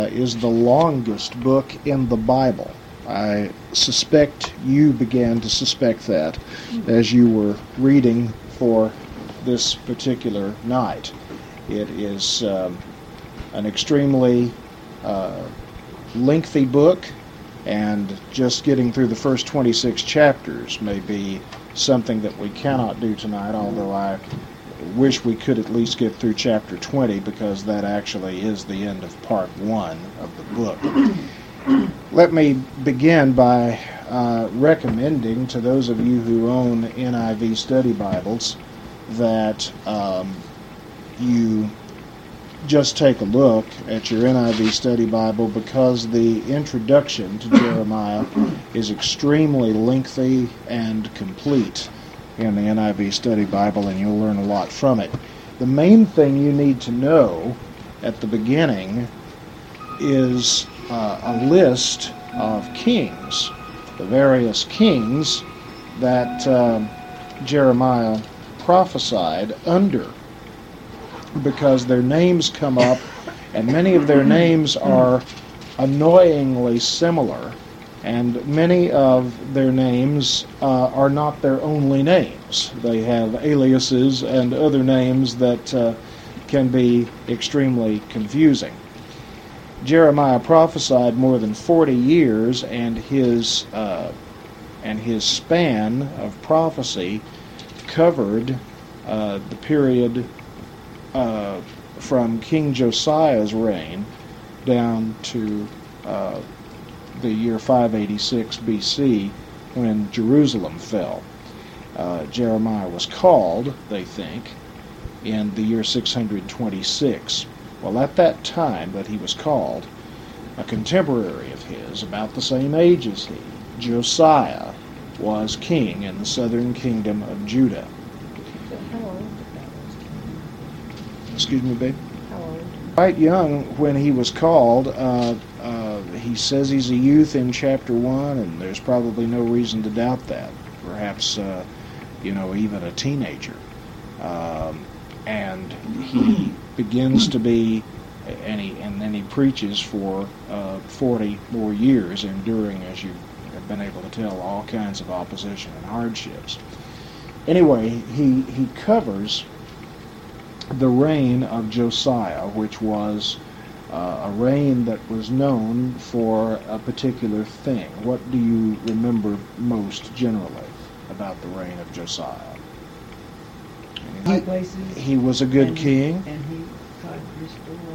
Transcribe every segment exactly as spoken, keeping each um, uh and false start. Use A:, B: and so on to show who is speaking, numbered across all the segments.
A: is the longest book in the Bible. I suspect you began to suspect that as you were reading for this particular night. It is um, an extremely uh, lengthy book, and just getting through the first twenty-six chapters may be something that we cannot do tonight, although I wish we could at least get through chapter twenty, because that actually is the end of part one of the book. Let me begin by uh, recommending to those of you who own N I V study Bibles that um, you just take a look at your N I V study Bible, because the introduction to Jeremiah is extremely lengthy and complete in the N I V study Bible, and you'll learn a lot from it. The main thing you need to know at the beginning is uh, a list of kings, the various kings that uh, Jeremiah prophesied under, because their names come up, and many of their names are annoyingly similar, and many of their names uh, are not their only names. They have aliases and other names that uh, can be extremely confusing. Jeremiah prophesied more than forty years, and his uh, and his span of prophecy covered uh, the period uh, from King Josiah's reign down to uh, the year five eighty-six B C, when Jerusalem fell. Uh, Jeremiah was called, they think, in the year six hundred twenty-six. Well, at that time that he was called, a contemporary of his, about the same age as he, Josiah, was king in the southern kingdom of Judah.
B: How old?
A: Excuse me, babe?
B: How old?
A: Quite young when he was called. Uh, uh, he says he's a youth in chapter one, and there's probably no reason to doubt that. Perhaps, uh, you know, even a teenager. Um, and he begins to be, and, he, and then he preaches for uh, forty more years, enduring, as you have been able to tell, all kinds of opposition and hardships. Anyway, he, he covers the reign of Josiah, which was uh, a reign that was known for a particular thing. What do you remember most generally about the reign of Josiah?
B: High places.
A: He was a good
B: and,
A: king.
B: And he tried to restore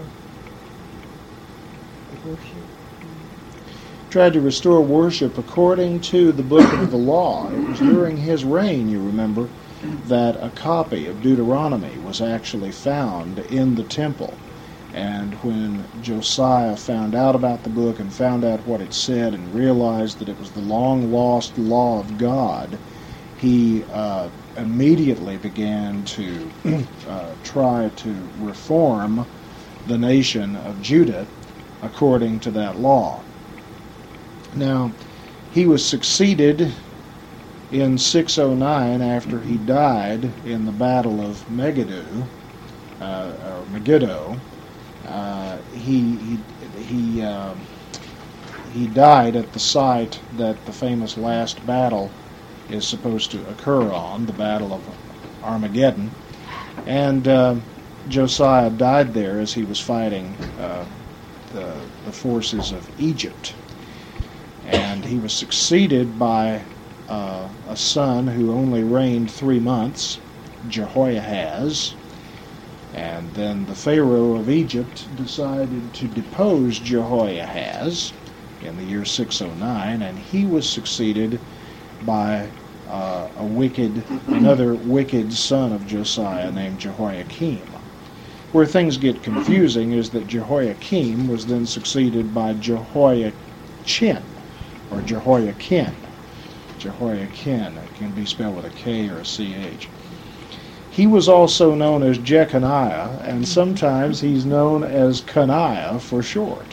B: the worship.
A: Tried to restore worship according to the book of the law. It was during his reign, you remember, that a copy of Deuteronomy was actually found in the temple. And when Josiah found out about the book and found out what it said and realized that it was the long-lost law of God, he uh, immediately began to uh, try to reform the nation of Judah according to that law. Now, he was succeeded in six oh nine after he died in the Battle of Megiddo, uh, or Megiddo. Uh, he he he, uh, he died at the site that the famous last battle is supposed to occur on, the Battle of Armageddon, and uh, Josiah died there as he was fighting uh, the the forces of Egypt, and he was succeeded by Uh, a son who only reigned three months, Jehoiahaz, and then the Pharaoh of Egypt decided to depose Jehoiahaz in the year six oh nine, and he was succeeded by uh, a wicked, another wicked son of Josiah named Jehoiakim. Where things get confusing is that Jehoiakim was then succeeded by Jehoiachin, or Jehoiakim. Jehoiakim, it can be spelled with a K or a C H. He was also known as Jeconiah, and sometimes he's known as Coniah for short.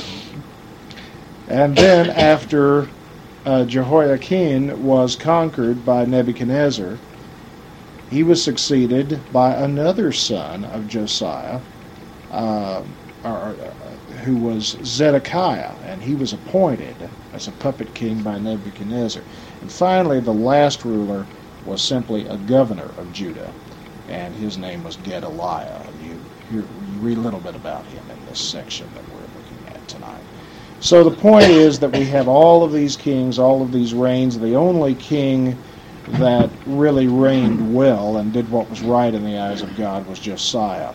A: And then after uh, Jehoiakim was conquered by Nebuchadnezzar, he was succeeded by another son of Josiah, uh, or, uh, who was Zedekiah, and he was appointed as a puppet king by Nebuchadnezzar. And finally, the last ruler was simply a governor of Judah, and his name was Gedaliah. You, you, you read a little bit about him in this section that we're looking at tonight. So the point is that we have all of these kings, all of these reigns. The only king that really reigned well and did what was right in the eyes of God was Josiah.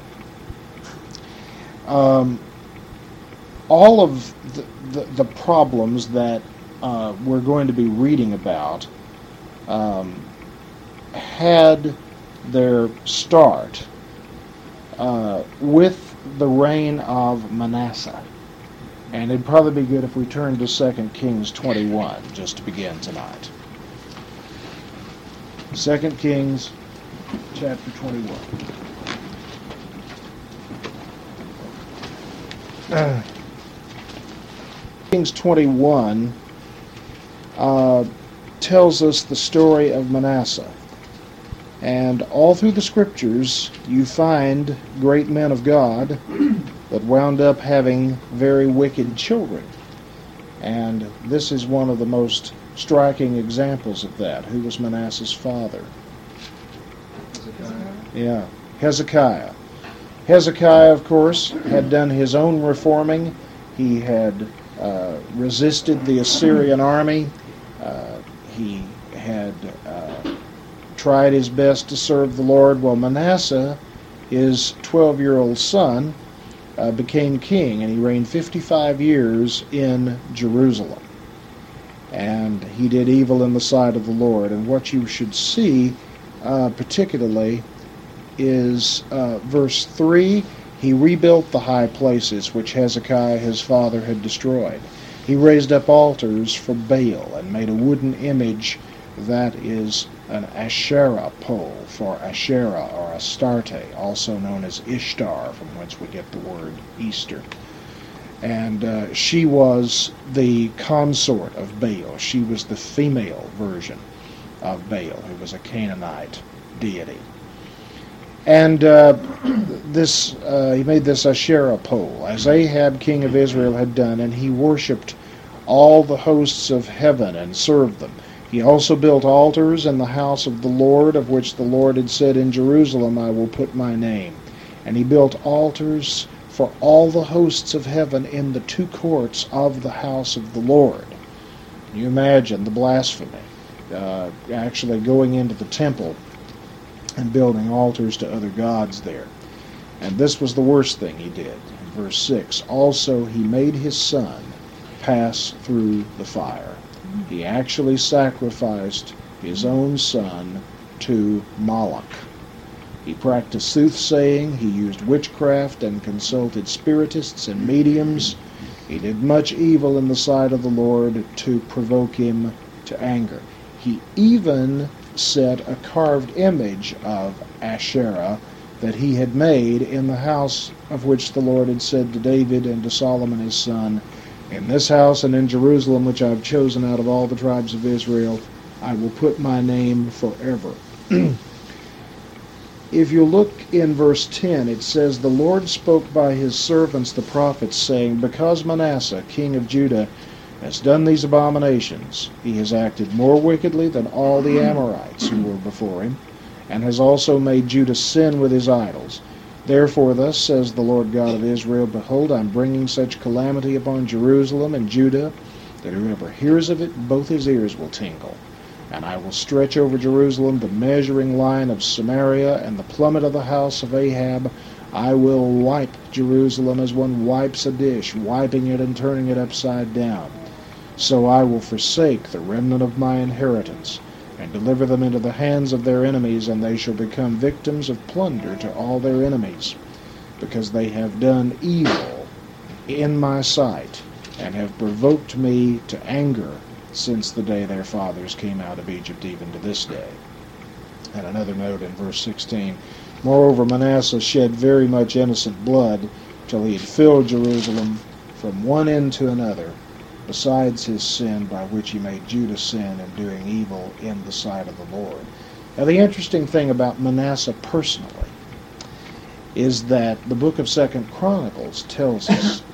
A: Um, all of the, the, the problems that uh, we're going to be reading about um, had their start uh, with the reign of Manasseh. And it'd probably be good if we turned to Second Kings twenty-one just to begin tonight. Second Kings chapter twenty-one. Uh, Kings twenty-one uh, tells us the story of Manasseh. And all through the scriptures, you find great men of God that wound up having very wicked children. And this is one of the most striking examples of that. Who was Manasseh's father?
B: Hezekiah.
A: Yeah, Hezekiah. Hezekiah, of course, had done his own reforming. He had uh, resisted the Assyrian army. Uh, he had uh, tried his best to serve the Lord. Well, Manasseh, his twelve-year-old son, uh, became king, and he reigned fifty-five years in Jerusalem. And he did evil in the sight of the Lord. And what you should see uh, particularly is uh, verse three. He rebuilt the high places which Hezekiah his father had destroyed. He raised up altars for Baal and made a wooden image that is an Asherah pole for Asherah or Astarte, also known as Ishtar, from whence we get the word Easter. And uh, she was the consort of Baal. She was the female version of Baal, who was a Canaanite deity. And uh, this uh, he made this Asherah pole, as Ahab, king of Israel, had done, and he worshipped all the hosts of heaven and served them. He also built altars in the house of the Lord, of which the Lord had said, in Jerusalem I will put my name. And he built altars for all the hosts of heaven in the two courts of the house of the Lord. You imagine the blasphemy, uh, actually going into the temple and building altars to other gods there. And this was the worst thing he did. In verse six, also he made his son pass through the fire. He actually sacrificed his own son to Moloch. He practiced soothsaying, he used witchcraft, and consulted spiritists and mediums. He did much evil in the sight of the Lord to provoke him to anger. He even set a carved image of Asherah that he had made in the house of which the Lord had said to David and to Solomon his son, in this house and in Jerusalem, which I have chosen out of all the tribes of Israel, I will put my name forever. If you look in verse ten, it says, the Lord spoke by his servants the prophets, saying, because Manasseh, king of Judah, has done these abominations, he has acted more wickedly than all the Amorites who were before him, and has also made Judah sin with his idols. Therefore thus says the Lord God of Israel, behold, I am bringing such calamity upon Jerusalem and Judah, that whoever hears of it, both his ears will tingle. And I will stretch over Jerusalem the measuring line of Samaria, and the plummet of the house of Ahab. I will wipe Jerusalem as one wipes a dish, wiping it and turning it upside down. So I will forsake the remnant of my inheritance, and deliver them into the hands of their enemies, and they shall become victims of plunder to all their enemies, because they have done evil in my sight, and have provoked me to anger since the day their fathers came out of Egypt, even to this day. And another note in verse sixteen, moreover Manasseh shed very much innocent blood, till he had filled Jerusalem from one end to another, besides his sin by which he made Judah sin in doing evil in the sight of the Lord. Now the interesting thing about Manasseh personally is that the book of Second Chronicles tells us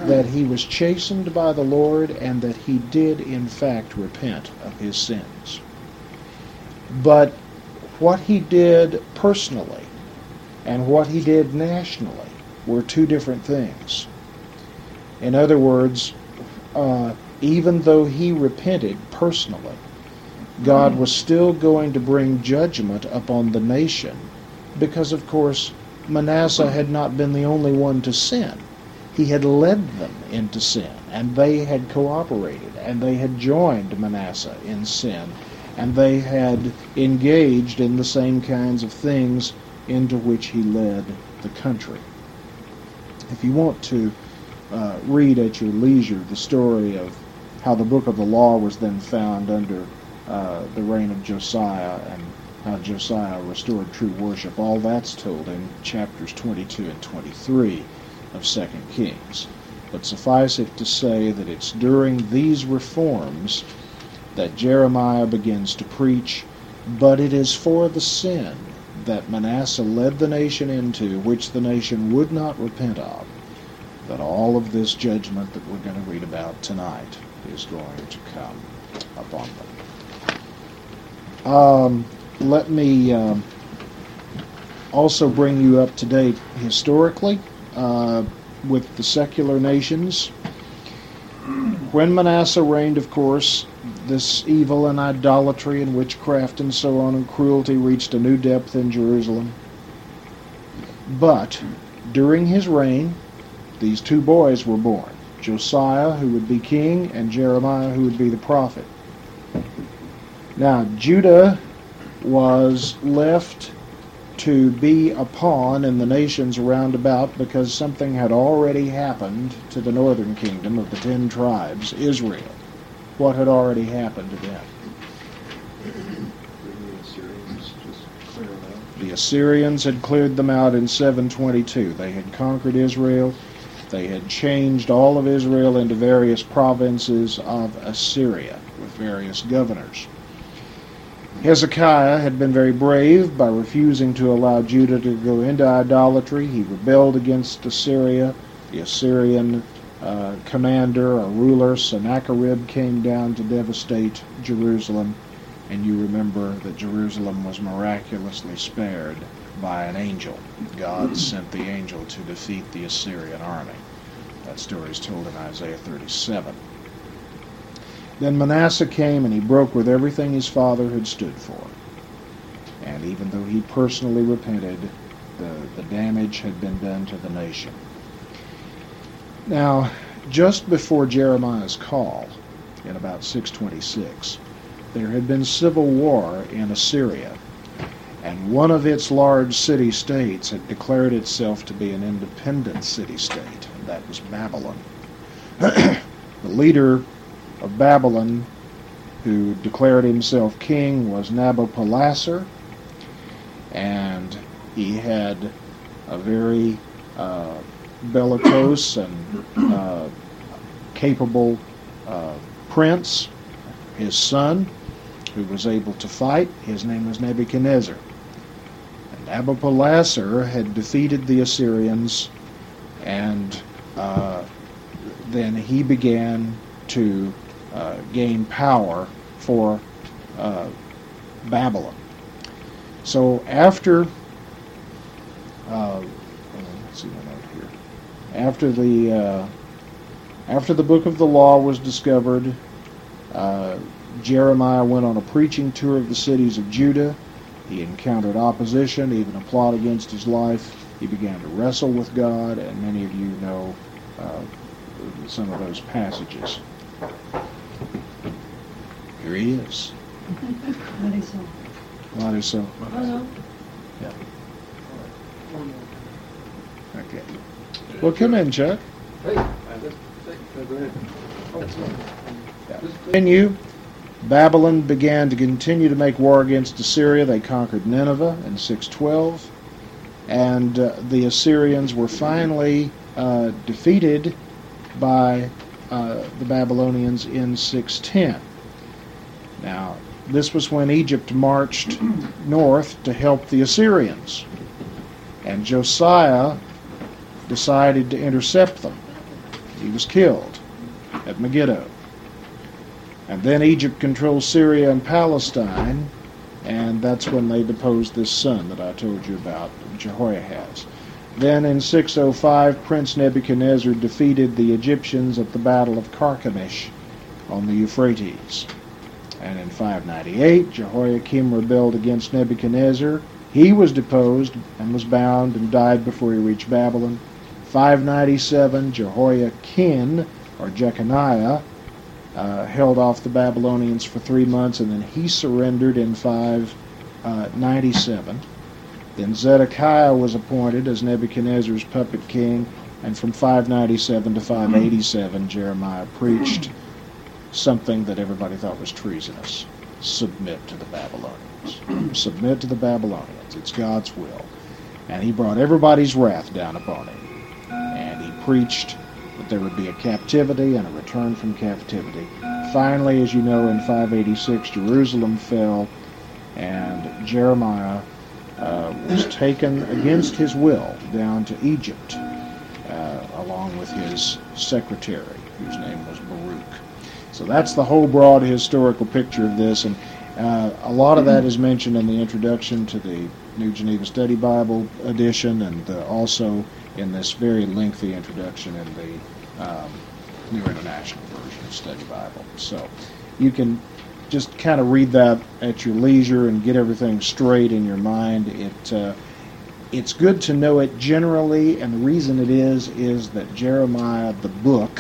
A: that he was chastened by the Lord and that he did in fact repent of his sins. But what he did personally and what he did nationally were two different things. In other words, uh, even though he repented personally, God was still going to bring judgment upon the nation because, of course, Manasseh had not been the only one to sin. He had led them into sin, and they had cooperated, and they had joined Manasseh in sin, and they had engaged in the same kinds of things into which he led the country. If you want to uh, read at your leisure the story of how the book of the law was then found under uh, the reign of Josiah and how Josiah restored true worship, all that's told in chapters twenty-two and twenty-three of Second Kings. But suffice it to say that it's during these reforms that Jeremiah begins to preach, but it is for the sin that Manasseh led the nation into, which the nation would not repent of, that all of this judgment that we're going to read about tonight is going to come upon them. Um, let me um, also bring you up to date historically uh, with the secular nations. When Manasseh reigned, of course, this evil and idolatry and witchcraft and so on and cruelty reached a new depth in Jerusalem. But during his reign, these two boys were born, Josiah, who would be king, and Jeremiah, who would be the prophet. Now, Judah was left to be a pawn in the nations around about because something had already happened to the northern kingdom of the ten tribes, Israel. What had already happened to them?
B: The Assyrians just cleared them out.
A: The Assyrians had cleared them out in seven twenty-two. They had conquered Israel. They had changed all of Israel into various provinces of Assyria with various governors. Hezekiah had been very brave by refusing to allow Judah to go into idolatry. He rebelled against Assyria. The Assyrian uh, commander or ruler, Sennacherib, came down to devastate Jerusalem. And you remember that Jerusalem was miraculously spared by an angel. God sent the angel to defeat the Assyrian army. That story is told in Isaiah thirty-seven. Then Manasseh came and he broke with everything his father had stood for. And even though he personally repented, the, the damage had been done to the nation. Now, just before Jeremiah's call, in about six twenty-six, there had been civil war in Assyria, and one of its large city-states had declared itself to be an independent city-state, and that was Babylon. The leader of Babylon, who declared himself king, was Nabopolassar, and he had a very uh, bellicose and uh, capable uh, prince, his son, who was able to fight. His name was Nebuchadnezzar. And Nabopolassar had defeated the Assyrians, and uh, then he began to uh, gain power for uh, Babylon. So after, uh, let's see my note here. After the uh, after the book of the law was discovered, uh, Jeremiah went on a preaching tour of the cities of Judah. He encountered opposition, even a plot against his life. He began to wrestle with God, and many of you know uh, some of those passages. Here he is.
C: What is so?
A: What is so?
C: Oh, no.
A: Yeah. Okay. Well, come in, Chuck.
B: Hey, I just, no, go ahead. Oh,
A: Yeah.
B: just-
A: And you, Babylon began to continue to make war against Assyria. They conquered Nineveh in six twelve, and uh, the Assyrians were finally uh, defeated by uh, the Babylonians in six ten. Now, this was when Egypt marched north to help the Assyrians, and Josiah decided to intercept them. He was killed at Megiddo. And then Egypt controls Syria and Palestine, and that's when they deposed this son that I told you about, Jehoiahaz. Then in six oh five, Prince Nebuchadnezzar defeated the Egyptians at the Battle of Carchemish on the Euphrates. And in five ninety-eight, Jehoiakim rebelled against Nebuchadnezzar. He was deposed and was bound and died before he reached Babylon. five ninety-seven, Jehoiakim, or Jeconiah, uh, held off the Babylonians for three months, and then he surrendered in five ninety-seven. Then Zedekiah was appointed as Nebuchadnezzar's puppet king, and from five ninety-seven to five eighty-seven, Jeremiah preached something that everybody thought was treasonous. Submit to the Babylonians. Submit to the Babylonians. It's God's will. And he brought everybody's wrath down upon him. And he preached that there would be a captivity and a return from captivity. Finally, as you know, in five eighty-six, Jerusalem fell, and Jeremiah uh, was taken against his will down to Egypt, uh, along with his secretary, whose name was Baruch. So that's the whole broad historical picture of this, and uh, a lot of that is mentioned in the introduction to the New Geneva Study Bible edition, and uh, also in this very lengthy introduction in the um, New International Version of Study Bible. So you can just kind of read that at your leisure and get everything straight in your mind. It uh, it's good to know it generally, and the reason it is is that Jeremiah, the book,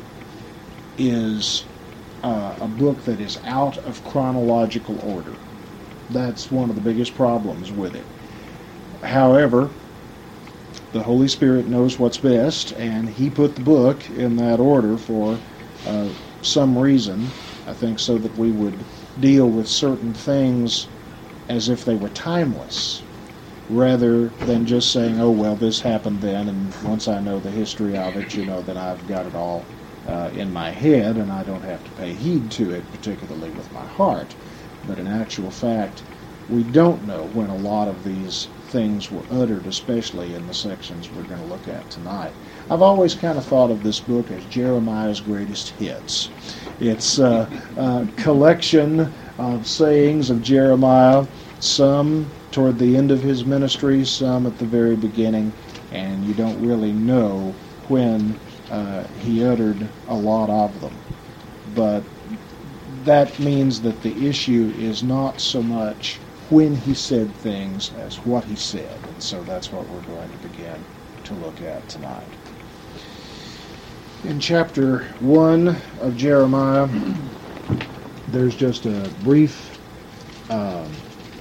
A: is uh, a book that is out of chronological order. That's one of the biggest problems with it. However, the Holy Spirit knows what's best, and He put the book in that order for uh, some reason, I think, so that we would deal with certain things as if they were timeless, rather than just saying, oh, well, this happened then, and once I know the history of it, you know, then I've got it all uh, in my head, and I don't have to pay heed to it, particularly with my heart. But in actual fact, we don't know when a lot of these things were uttered, especially in the sections we're going to look at tonight. I've always kind of thought of this book as Jeremiah's greatest hits. It's a, a collection of sayings of Jeremiah, some toward the end of his ministry, some at the very beginning, and you don't really know when uh, he uttered a lot of them. But that means that the issue is not so much when he said things as what he said. And so that's what we're going to begin to look at tonight. In chapter one of Jeremiah, there's just a brief um,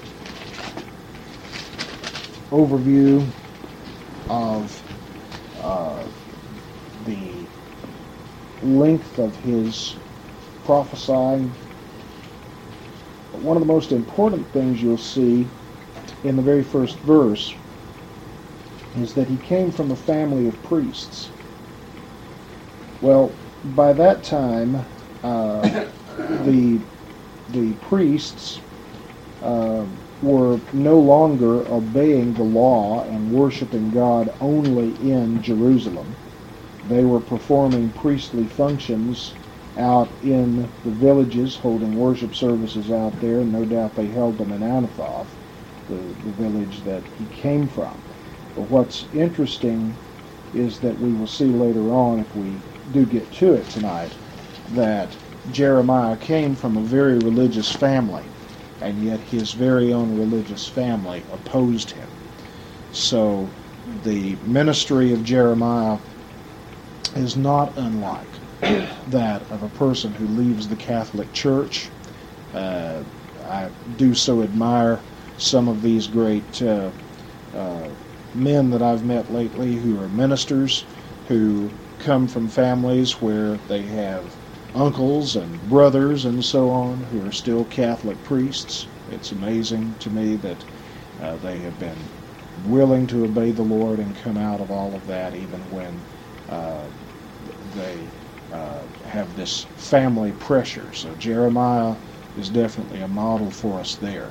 A: overview of uh, the length of his prophesying. But one of the most important things you'll see in the very first verse is that he came from a family of priests. Well, by that time, uh, the the priests uh, were no longer obeying the law and worshiping God only in Jerusalem. They were performing priestly functions out in the villages, holding worship services out there, and no doubt they held them in Anathoth, the, the village that he came from. But what's interesting is that we will see later on, if we do get to it tonight, that Jeremiah came from a very religious family, and yet his very own religious family opposed him. So the ministry of Jeremiah is not unlike that of a person who leaves the Catholic Church. Uh, I do so admire some of these great uh, uh, men that I've met lately who are ministers, who come from families where they have uncles and brothers and so on who are still Catholic priests. It's amazing to me that uh, they have been willing to obey the Lord and come out of all of that, even when uh, they uh, have this family pressure. So Jeremiah is definitely a model for us there.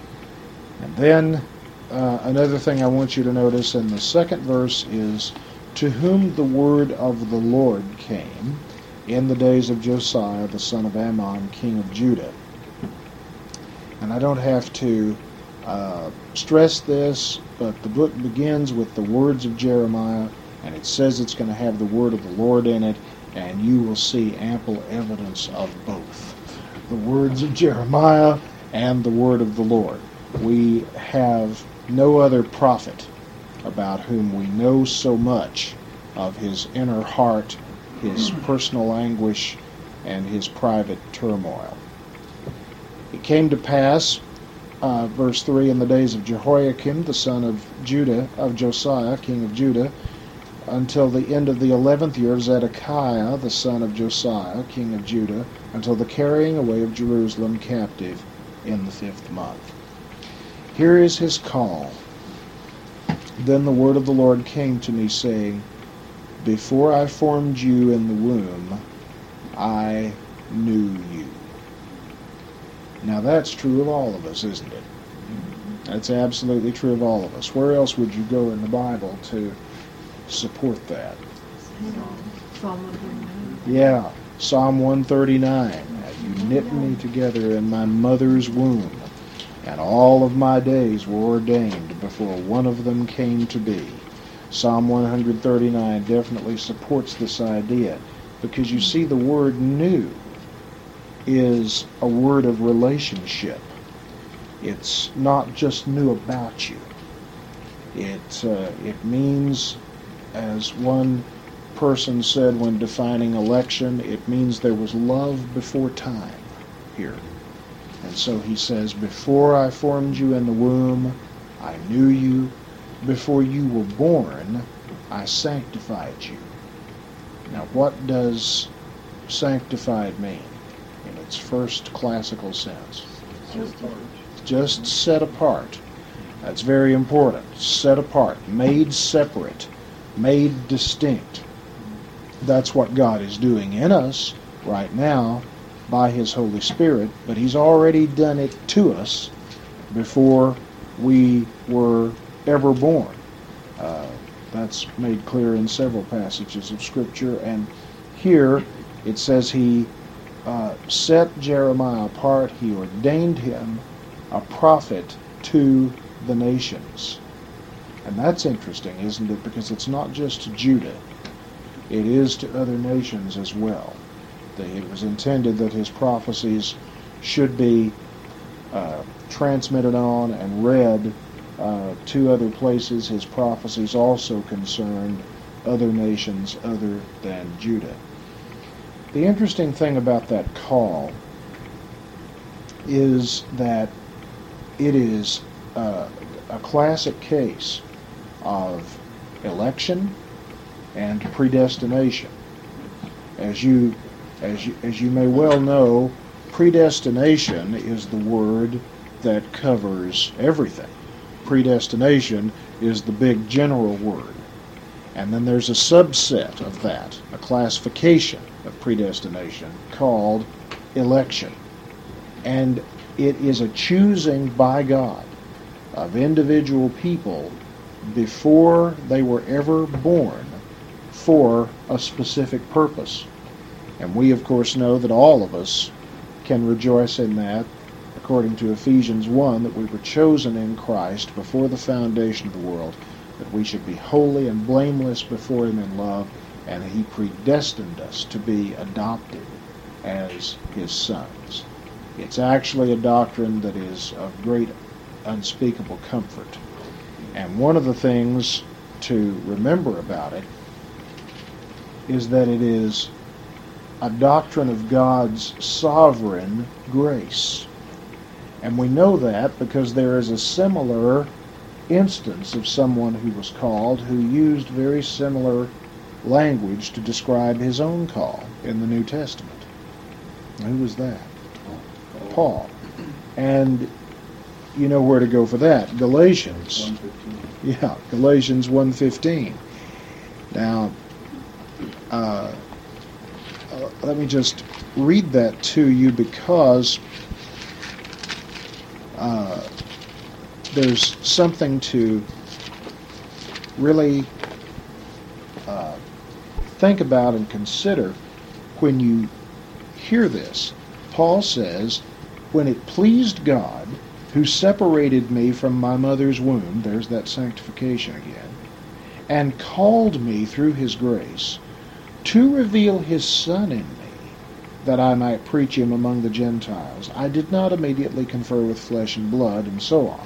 A: And then uh, another thing I want you to notice in the second verse is to whom the word of the Lord came in the days of Josiah the son of Ammon, king of Judah. And I don't have to uh, stress this, but the book begins with the words of Jeremiah, and it says it's going to have the word of the Lord in it, and you will see ample evidence of both. The words of Jeremiah and the word of the Lord. We have no other prophet about whom we know so much of his inner heart, his personal anguish, and his private turmoil. It came to pass, uh, verse three, in the days of Jehoiakim, the son of Judah, of Josiah, king of Judah, until the end of the eleventh year of Zedekiah, the son of Josiah, king of Judah, until the carrying away of Jerusalem captive in the fifth month. Here is his call. Then the word of the Lord came to me, saying, Before I formed you in the womb, I knew you. Now that's true of all of us, isn't it? That's absolutely true of all of us. Where else would you go in the Bible to support that?
C: Psalm one thirty-nine.
A: Yeah, Psalm one thirty-nine. You knit me together in my mother's womb, and all of my days were ordained before one of them came to be. Psalm one thirty-nine definitely supports this idea, because you see the word knew is a word of relationship. It's not just knew about you. It, uh, it means, as one person said when defining election, it means there was love before time here. And so he says, before I formed you in the womb, I knew you. Before you were born, I sanctified you. Now, what does sanctified mean in its first classical sense?
C: Just
A: Just set apart. That's very important. Set apart, made separate, made distinct. That's what God is doing in us right now by His Holy Spirit, but He's already done it to us before we were ever born. Uh, that's made clear in several passages of Scripture, and here it says He uh, set Jeremiah apart, He ordained him a prophet to the nations. And that's interesting, isn't it? Because it's not just to Judah, it is to other nations as well. It was intended that his prophecies should be uh, transmitted on and read uh, to other places. His prophecies also concerned other nations other than Judah. The interesting thing about that call is that it is uh, a classic case of election and predestination. As you, as you, as you may well know, predestination is the word that covers everything. Predestination is the big general word. And then there's a subset of that, a classification of predestination called election. And it is a choosing by God of individual people before they were ever born for a specific purpose. And we, of course, know that all of us can rejoice in that, according to Ephesians one, that we were chosen in Christ before the foundation of the world, that we should be holy and blameless before Him in love, and He predestined us to be adopted as His sons. It's actually a doctrine that is of great unspeakable comfort. And one of the things to remember about it is that it is a doctrine of God's sovereign grace. And we know that because there is a similar instance of someone who was called who used very similar language to describe his own call in the New Testament. Who was that? Paul. And you know where to go for that. Galatians.
B: one fifteen.
A: Yeah, Galatians one fifteen. Now, uh, uh, let me just read that to you because uh, there's something to really uh, think about and consider when you hear this. Paul says, when it pleased God, who separated me from my mother's womb, there's that sanctification again, and called me through his grace, to reveal his Son in me, that I might preach him among the Gentiles, I did not immediately confer with flesh and blood, and so on.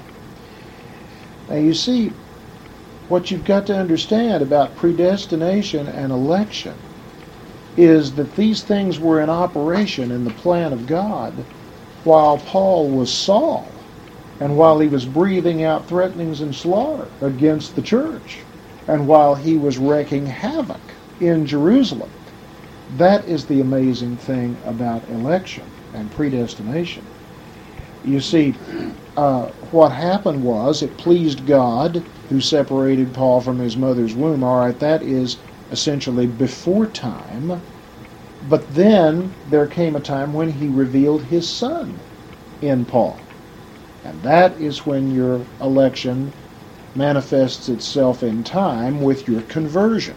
A: Now you see, what you've got to understand about predestination and election is that these things were in operation in the plan of God while Paul was Saul and while he was breathing out threatenings and slaughter against the church and while he was wreaking havoc in Jerusalem. That is the amazing thing about election and predestination. You see, uh, what happened was it pleased God who separated Paul from his mother's womb. All right, that is essentially before time. But then there came a time when he revealed his Son in Paul. And that is when your election manifests itself in time with your conversion.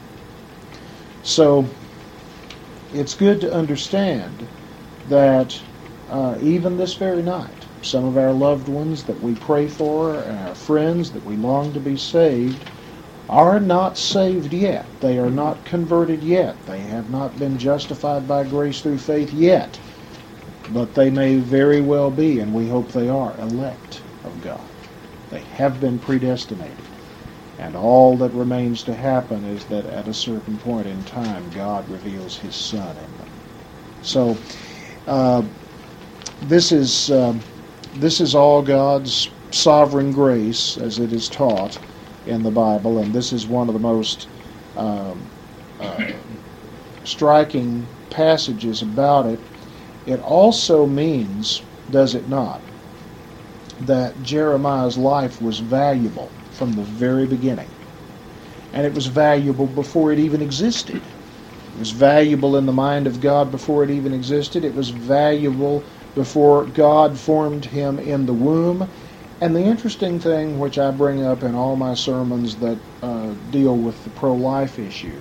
A: So it's good to understand that uh, even this very night, some of our loved ones that we pray for and our friends that we long to be saved are not saved yet. They are not converted yet. They have not been justified by grace through faith yet. But they may very well be, and we hope they are, elect of God. They have been predestinated. And all that remains to happen is that at a certain point in time, God reveals his Son in them. So, uh, this is uh, this is all God's sovereign grace as it is taught in the Bible, and this is one of the most um, uh, striking passages about it. It also means, does it not, that Jeremiah's life was valuable from the very beginning. And it was valuable before it even existed. It was valuable in the mind of God before it even existed. It was valuable before God formed him in the womb. And the interesting thing, which I bring up in all my sermons that uh, deal with the pro-life issue,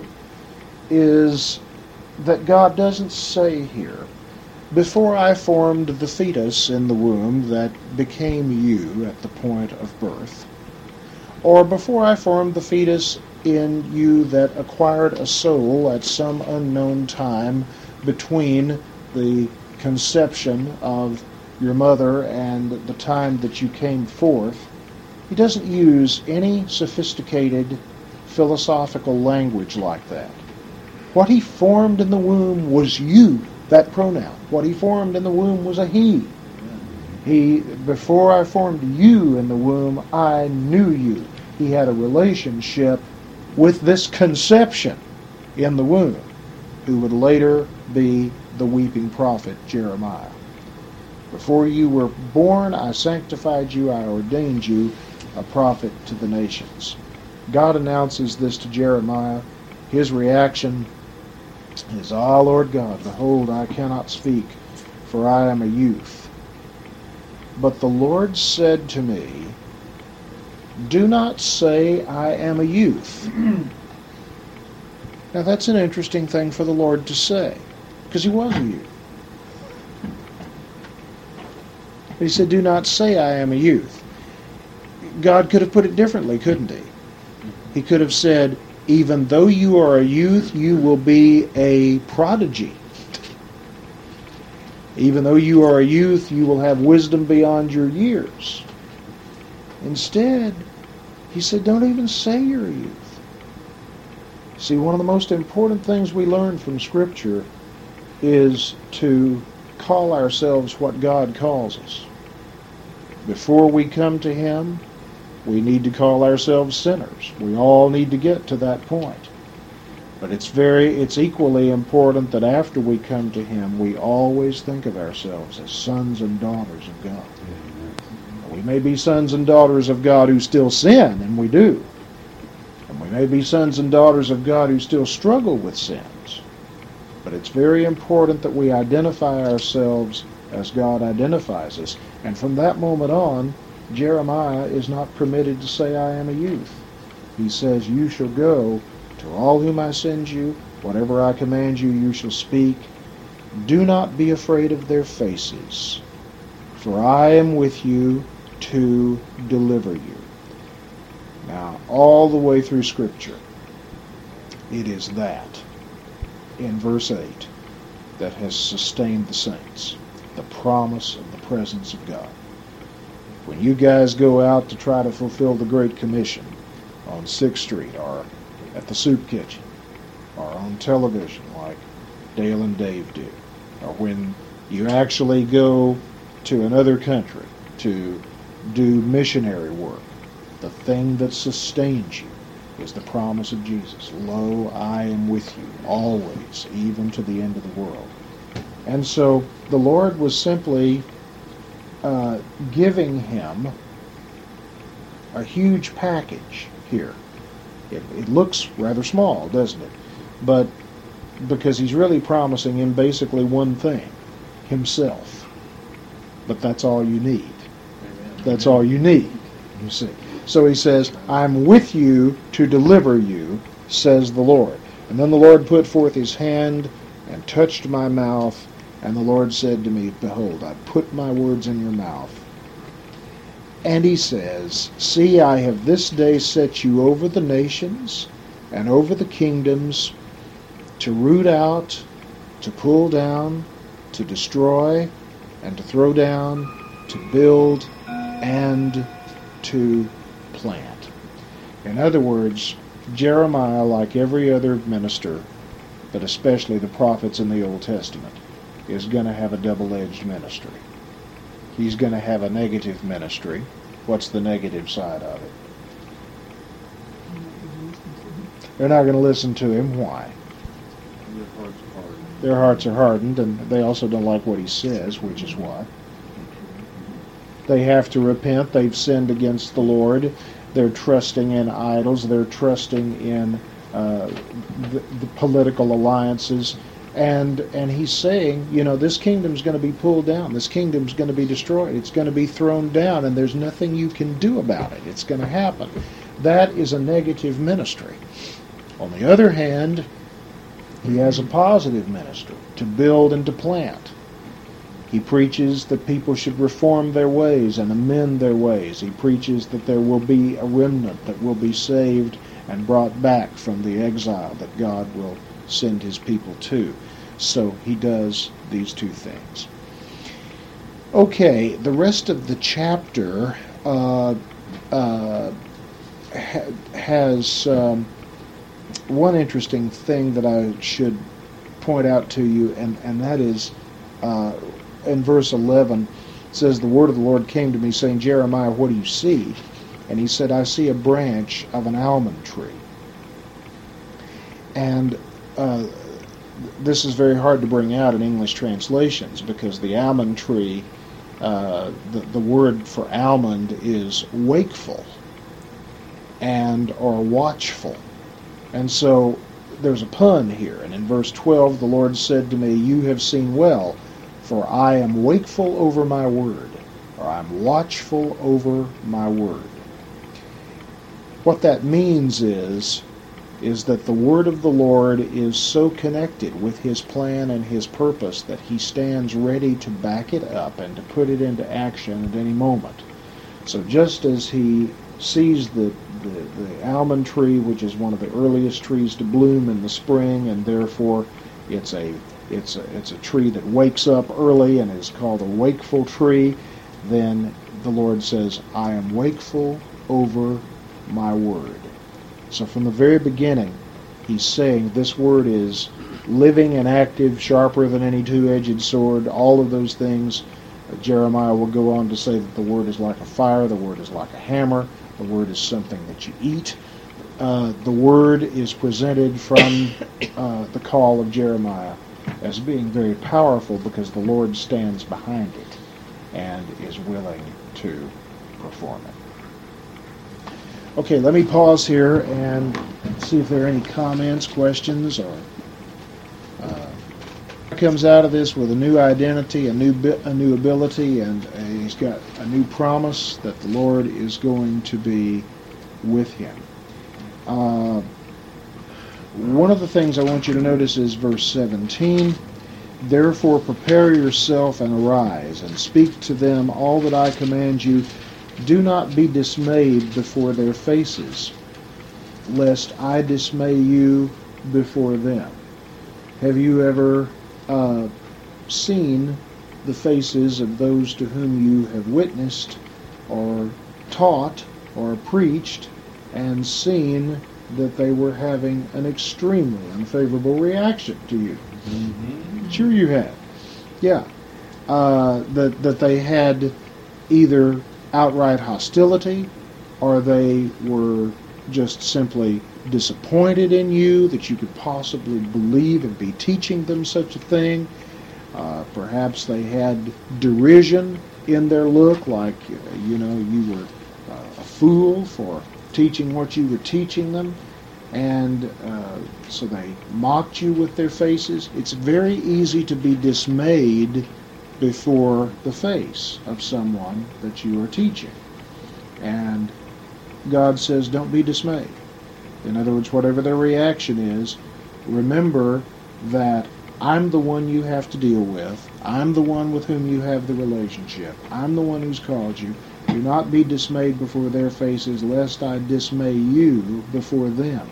A: is that God doesn't say here, before I formed the fetus in the womb that became you at the point of birth, or before I formed the fetus in you that acquired a soul at some unknown time between the conception of your mother and the time that you came forth. He doesn't use any sophisticated philosophical language like that. What he formed in the womb was you, that pronoun. What he formed in the womb was a he. He, before I formed you in the womb, I knew you. He had a relationship with this conception in the womb, who would later be the weeping prophet Jeremiah. Before you were born, I sanctified you, I ordained you a prophet to the nations. God announces this to Jeremiah. His reaction is, Ah, Lord God, behold, I cannot speak, for I am a youth. But the Lord said to me, do not say I am a youth. Now that's an interesting thing for the Lord to say, because he was a youth. But he said, do not say I am a youth. God could have put it differently, couldn't he? He could have said, even though you are a youth, you will be a prodigy. Even though you are a youth, you will have wisdom beyond your years. Instead, he said, don't even say you're a youth. See, one of the most important things we learn from Scripture is to call ourselves what God calls us. Before we come to him, we need to call ourselves sinners. We all need to get to that point. But it's very, it's equally important that after we come to him, we always think of ourselves as sons and daughters of God. We may be sons and daughters of God who still sin, and we do. And we may be sons and daughters of God who still struggle with sins. But it's very important that we identify ourselves as God identifies us. And from that moment on, Jeremiah is not permitted to say, I am a youth. He says, you shall go to to all whom I send you, whatever I command you, you shall speak. Do not be afraid of their faces, for I am with you to deliver you. Now, all the way through Scripture, it is that, in verse eight, that has sustained the saints, the promise of the presence of God. When you guys go out to try to fulfill the Great Commission on sixth Street or at the soup kitchen or on television like Dale and Dave do, or when you actually go to another country to do missionary work, the thing that sustains you is the promise of Jesus. Lo, I am with you always, even to the end of the world. And so the Lord was simply uh, giving him a huge package here. It, it looks rather small, doesn't it? But because he's really promising him basically one thing, himself. But that's all you need.
B: Amen.
A: That's all you need, you see. So he says, I'm with you to deliver you, says the Lord. And then the Lord put forth his hand and touched my mouth, and the Lord said to me, Behold, I put my words in your mouth. And he says, See, I have this day set you over the nations and over the kingdoms, to root out, to pull down, to destroy, and to throw down, to build, and to plant. In other words, Jeremiah, like every other minister, but especially the prophets in the Old Testament, is going to have a double-edged ministry. He's going to have a negative ministry. What's the negative side of it? They're not going to listen to him. Why?
B: Their hearts are hardened.
A: Their hearts are hardened, and they also don't like what he says, which is why. They have to repent. They've sinned against the Lord. They're trusting in idols. They're trusting in uh, the, the political alliances. And and he's saying, you know, this kingdom's going to be pulled down. This kingdom's going to be destroyed. It's going to be thrown down, and there's nothing you can do about it. It's going to happen. That is a negative ministry. On the other hand, he has a positive ministry, to build and to plant. He preaches that people should reform their ways and amend their ways. He preaches that there will be a remnant that will be saved and brought back from the exile that God will send his people to. So he does these two things. Okay, the rest of the chapter uh, uh, ha- has um, one interesting thing that I should point out to you, and, and that is uh, in verse eleven, it says, The word of the Lord came to me, saying, Jeremiah, what do you see? And he said, I see a branch of an almond tree. And uh, this is very hard to bring out in English translations, because the almond tree, uh, the, the word for almond is wakeful and or watchful. And so there's a pun here. And in verse twelve, the Lord said to me, You have seen well, for I am wakeful over my word, or I'm watchful over my word. What that means is, is that the word of the Lord is so connected with his plan and his purpose that he stands ready to back it up and to put it into action at any moment. So just as he sees the, the, the almond tree, which is one of the earliest trees to bloom in the spring, and therefore it's a it's a, it's a tree that wakes up early and is called a wakeful tree, then the Lord says, I am wakeful over my word. So from the very beginning, he's saying this word is living and active, sharper than any two-edged sword, all of those things. Uh, Jeremiah will go on to say that the word is like a fire, the word is like a hammer, the word is something that you eat. Uh, the word is presented from uh, the call of Jeremiah as being very powerful because the Lord stands behind it and is willing to perform it. Okay, let me pause here and see if there are any comments, questions, or uh, comes out of this with a new identity, a new bi- a new ability, and uh, he's got a new promise that the Lord is going to be with him. Uh, one of the things I want you to notice is verse seventeen. Therefore prepare yourself and arise, and speak to them all that I command you. Do not be dismayed before their faces, lest I dismay you before them. Have you ever uh, seen the faces of those to whom you have witnessed or taught or preached and seen that they were having an extremely unfavorable reaction to you?
B: Mm-hmm.
A: Sure you have. Yeah. Uh, that, that they had either outright hostility, or they were just simply disappointed in you that you could possibly believe and be teaching them such a thing. Uh, perhaps they had derision in their look, like, you know, you were uh, a fool for teaching what you were teaching them, and uh, so they mocked you with their faces. It's very easy to be dismayed before the face of someone that you are teaching. And God says, don't be dismayed. In other words, whatever their reaction is, remember that I'm the one you have to deal with. I'm the one with whom you have the relationship. I'm the one who's called you. Do not be dismayed before their faces, lest I dismay you before them.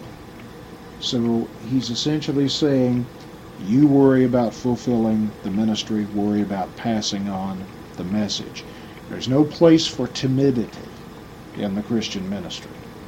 A: So he's essentially saying, you worry about fulfilling the ministry, worry about passing on the message. There's no place for timidity in the Christian ministry.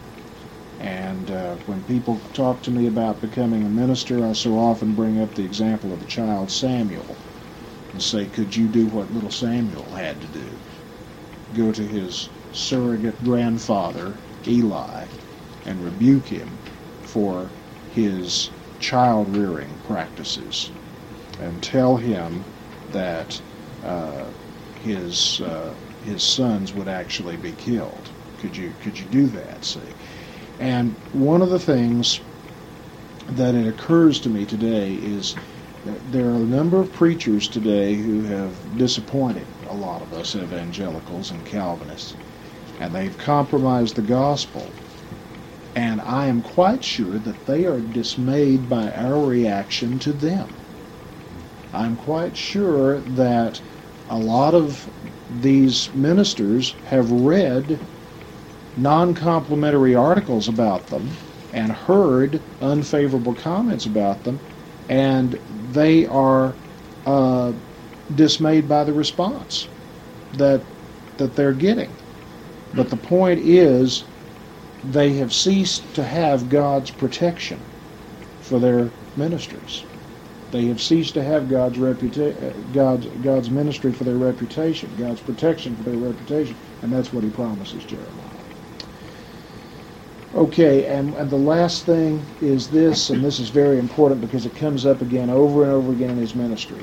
A: And uh, when people talk to me about becoming a minister, I so often bring up the example of the child Samuel and say, could you do what little Samuel had to do? Go to his surrogate grandfather, Eli, and rebuke him for his child-rearing practices, and tell him that uh, his uh, his sons would actually be killed. Could you could you do that? See, and one of the things that it occurs to me today is that there are a number of preachers today who have disappointed a lot of us evangelicals and Calvinists, and they've compromised the gospel. And I am quite sure that they are dismayed by our reaction to them. I'm quite sure that a lot of these ministers have read non-complimentary articles about them and heard unfavorable comments about them, and they are uh, dismayed by the response that that they're getting. But the point is, they have ceased to have God's protection for their ministries. They have ceased to have God's reputa- God's God's ministry for their reputation, God's protection for their reputation, and that's what He promises Jeremiah. Okay, and, and the last thing is this, and this is very important because it comes up again over and over again in his ministry.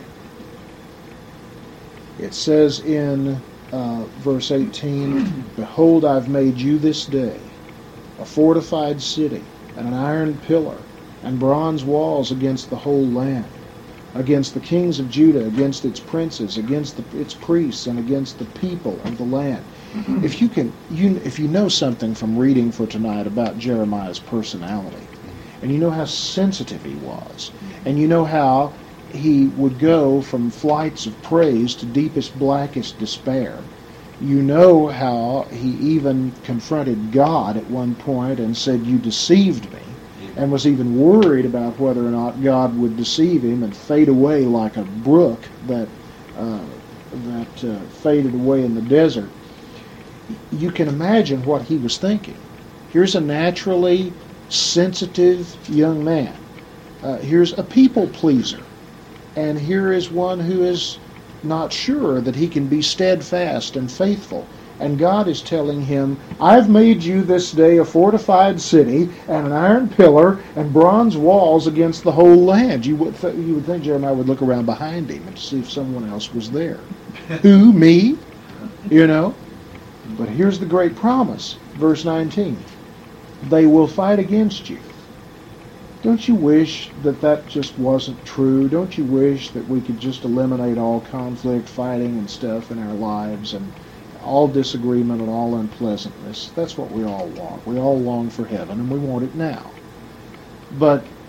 A: It says in uh, verse eighteen, behold, I've made you this day a fortified city, and an iron pillar, and bronze walls against the whole land, against the kings of Judah, against its princes, against the, its priests, and against the people of the land. If you can, you if you know something from reading for tonight about Jeremiah's personality, and you know how sensitive he was, and you know how he would go from flights of praise to deepest, blackest despair, you know how he even confronted God at one point and said, you deceived me, and was even worried about whether or not God would deceive him and fade away like a brook that uh, that uh, faded away in the desert. You can imagine what he was thinking. Here's a naturally sensitive young man. Uh, here's a people pleaser. And here is one who is not sure that he can be steadfast and faithful. And God is telling him, I've made you this day a fortified city and an iron pillar and bronze walls against the whole land. You would, th- you would think Jeremiah would look around behind him and see if someone else was there. Who? Me? You know? But here's the great promise. Verse nineteen. They will fight against you. Don't you wish that that just wasn't true? Don't you wish that we could just eliminate all conflict, fighting, and stuff in our lives, and all disagreement and all unpleasantness? That's what we all want. We all long for heaven, and we want it now. But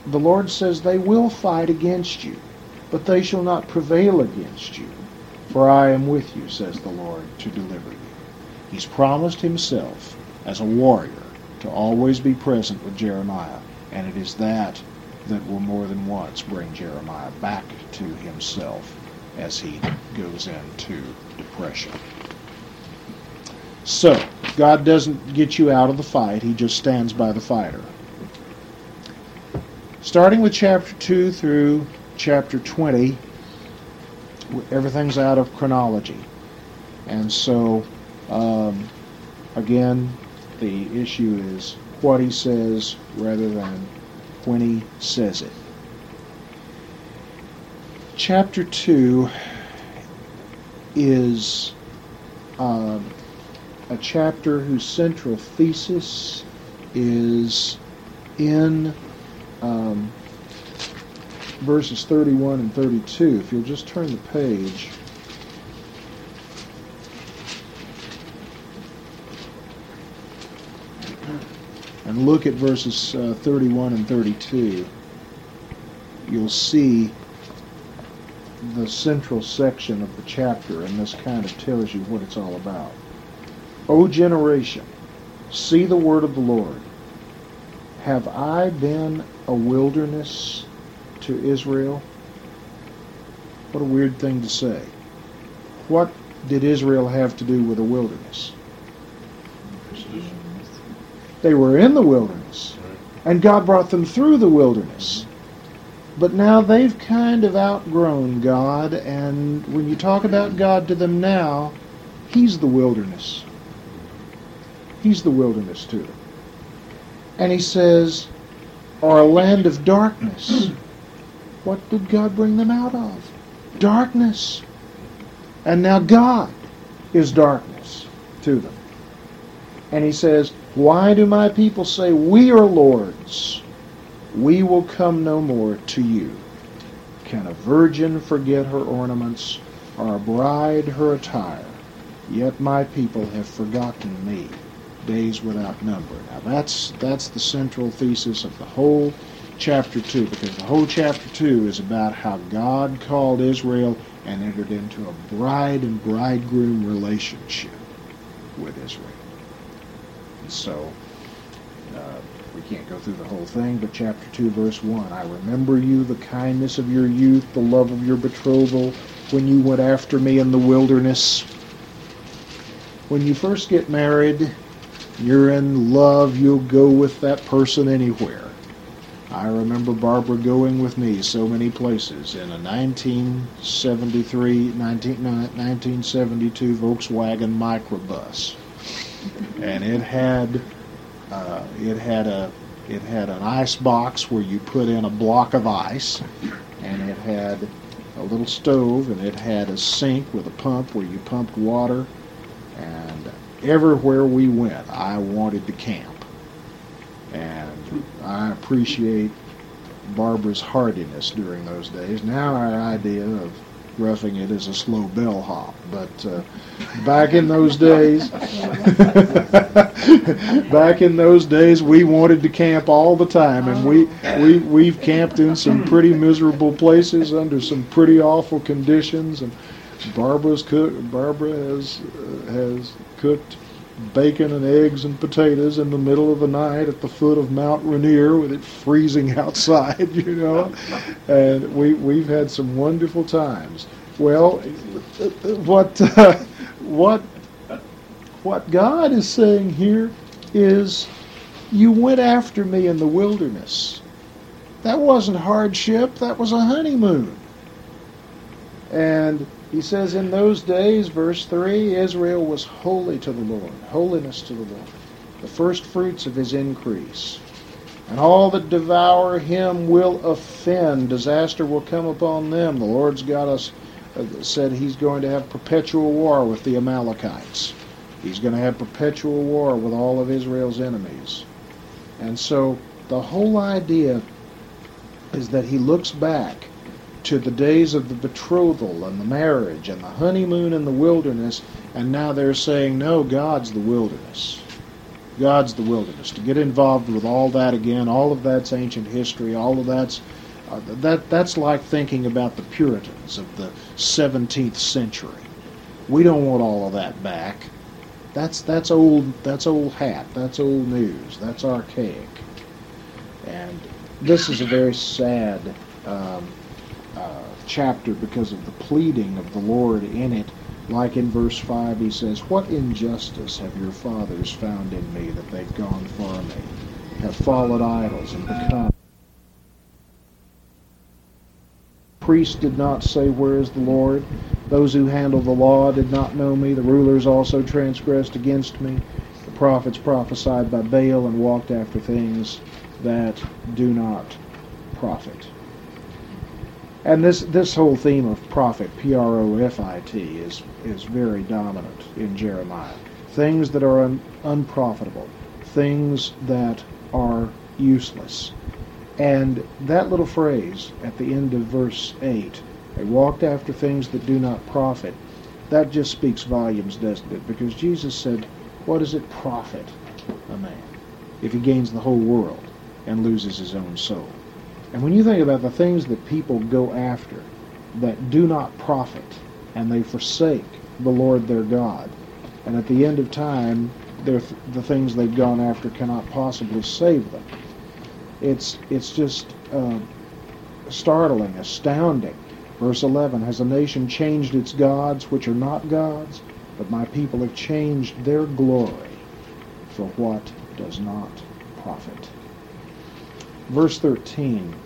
A: the Lord says they will fight against you, but they shall not prevail against you. For I am with you, says the Lord, to deliver you. He's promised himself as a warrior to always be present with Jeremiah, and it is that that will more than once bring Jeremiah back to himself as he goes into depression. So, God doesn't get you out of the fight, he just stands by the fighter. Starting with chapter two through chapter twenty, everything's out of chronology. And so, um, again, the issue is what he says rather than when he says it. Chapter two is um, a chapter whose central thesis is in um, verses thirty-one and thirty-two. If you'll just turn the page. And look at verses uh, thirty-one and thirty-two. You'll see the central section of the chapter, and this kind of tells you what it's all about. O generation, see the word of the Lord. Have I been a wilderness to Israel? What a weird thing to say. What did Israel have to do with a wilderness? They were in the wilderness, and God brought them through the wilderness. But now they've kind of outgrown God, and when you talk about God to them now, He's the wilderness. He's the wilderness to them. And He says, or a land of darkness. What did God bring them out of? Darkness. And now God is darkness to them. And He says, why do my people say, we are lords? We will come no more to you. Can a virgin forget her ornaments, or a bride her attire? Yet my people have forgotten me, days without number. Now that's that's the central thesis of the whole chapter two, because the whole chapter two is about how God called Israel and entered into a bride and bridegroom relationship with Israel. And so, uh, we can't go through the whole thing, but chapter two, verse one, I remember you, the kindness of your youth, the love of your betrothal, when you went after me in the wilderness. When you first get married, you're in love, you'll go with that person anywhere. I remember Barbara going with me so many places in a nineteen seventy-three, nineteen seventy-two Volkswagen microbus. And it had uh, it had a it had an ice box where you put in a block of ice, and it had a little stove, and it had a sink with a pump where you pumped water. And everywhere we went, I wanted to camp. And I appreciate Barbara's hardiness during those days. Now our idea of roughing it is a slow bellhop, but uh, back in those days, back in those days, we wanted to camp all the time, and we we we've camped in some pretty miserable places under some pretty awful conditions. And Barbara's cook, Barbara has uh, has cooked bacon and eggs and potatoes in the middle of the night at the foot of Mount Rainier with it freezing outside, you know, and we we've had some wonderful times. Well, what uh, what what God is saying here is, you went after me in the wilderness. That wasn't hardship. That was a honeymoon. And He says, in those days, verse three, Israel was holy to the Lord, holiness to the Lord, the first fruits of His increase. And all that devour Him will offend. Disaster will come upon them. The Lord's got us, uh, said He's going to have perpetual war with the Amalekites. He's going to have perpetual war with all of Israel's enemies. And so the whole idea is that He looks back to the days of the betrothal and the marriage and the honeymoon in the wilderness, and now they're saying, no, God's the wilderness. God's the wilderness. To get involved with all that again, all of that's ancient history, all of that's uh, that that's like thinking about the Puritans of the seventeenth century. We don't want all of that back. That's that's old. That's old hat. That's old news. That's archaic. And this is a very sad um, uh, chapter because of the pleading of the Lord in it. Like in verse five, he says, "What injustice have your fathers found in me that they've gone for me, have followed idols and become." Priests did not say, "Where is the Lord?" Those who handle the law did not know me. The rulers also transgressed against me. The prophets prophesied by Baal and walked after things that do not profit. And this, this whole theme of profit, P R O F I T, is, is very dominant in Jeremiah. Things that are un, unprofitable. Things that are useless. And that little phrase at the end of verse eight, they walked after things that do not profit, that just speaks volumes, doesn't it? Because Jesus said, what does it profit a man if he gains the whole world and loses his own soul? And when you think about the things that people go after that do not profit, and they forsake the Lord their God, and at the end of time, the things they've gone after cannot possibly save them, it's it's just uh, startling, astounding. Verse eleven, "Has a nation changed its gods, which are not gods? But my people have changed their glory for what does not profit." Verse thirteen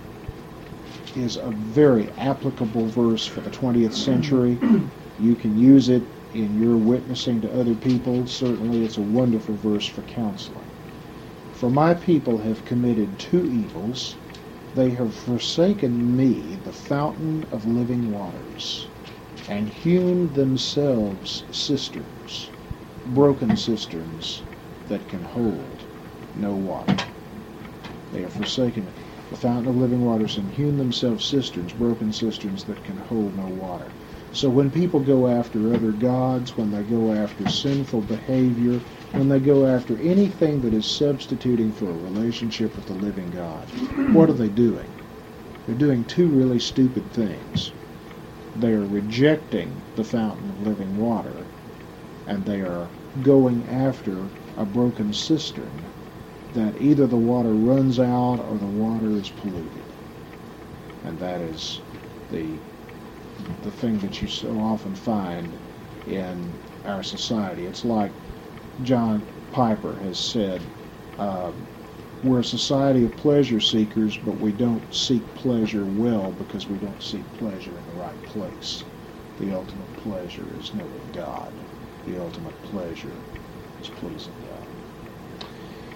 A: is a very applicable verse for the twentieth century. You can use it in your witnessing to other people. Certainly it's a wonderful verse for counseling. "For my people have committed two evils. They have forsaken me, the fountain of living waters, and hewn themselves cisterns, broken cisterns that can hold no water." They have forsaken the fountain of living waters and hewn themselves cisterns, broken cisterns that can hold no water. So when people go after other gods, when they go after sinful behavior, when they go after anything that is substituting for a relationship with the living God, what are they doing? They're doing two really stupid things. They are rejecting the fountain of living water, and they are going after a broken cistern that either the water runs out or the water is polluted. And that is the the thing that you so often find in our society. It's like John Piper has said, uh, we're a society of pleasure seekers, but we don't seek pleasure well because we don't seek pleasure in the right place. The ultimate pleasure is knowing God. The ultimate pleasure is pleasing God.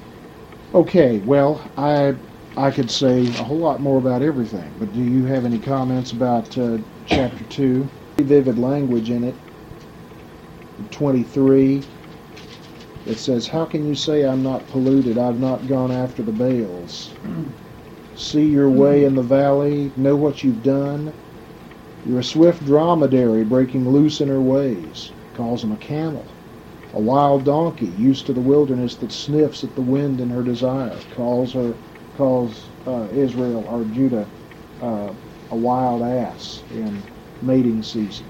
A: Okay, well, I I could say a whole lot more about everything, but do you have any comments about uh, chapter two? Vivid language in it. twenty-three, it says, "How can you say I'm not polluted? I've not gone after the Baals. See your way in the valley, know what you've done. You're a swift dromedary breaking loose in her ways." Calls him a camel. "A wild donkey used to the wilderness that sniffs at the wind in her desire." Calls her, calls uh, Israel or Judah uh, a wild ass in mating season.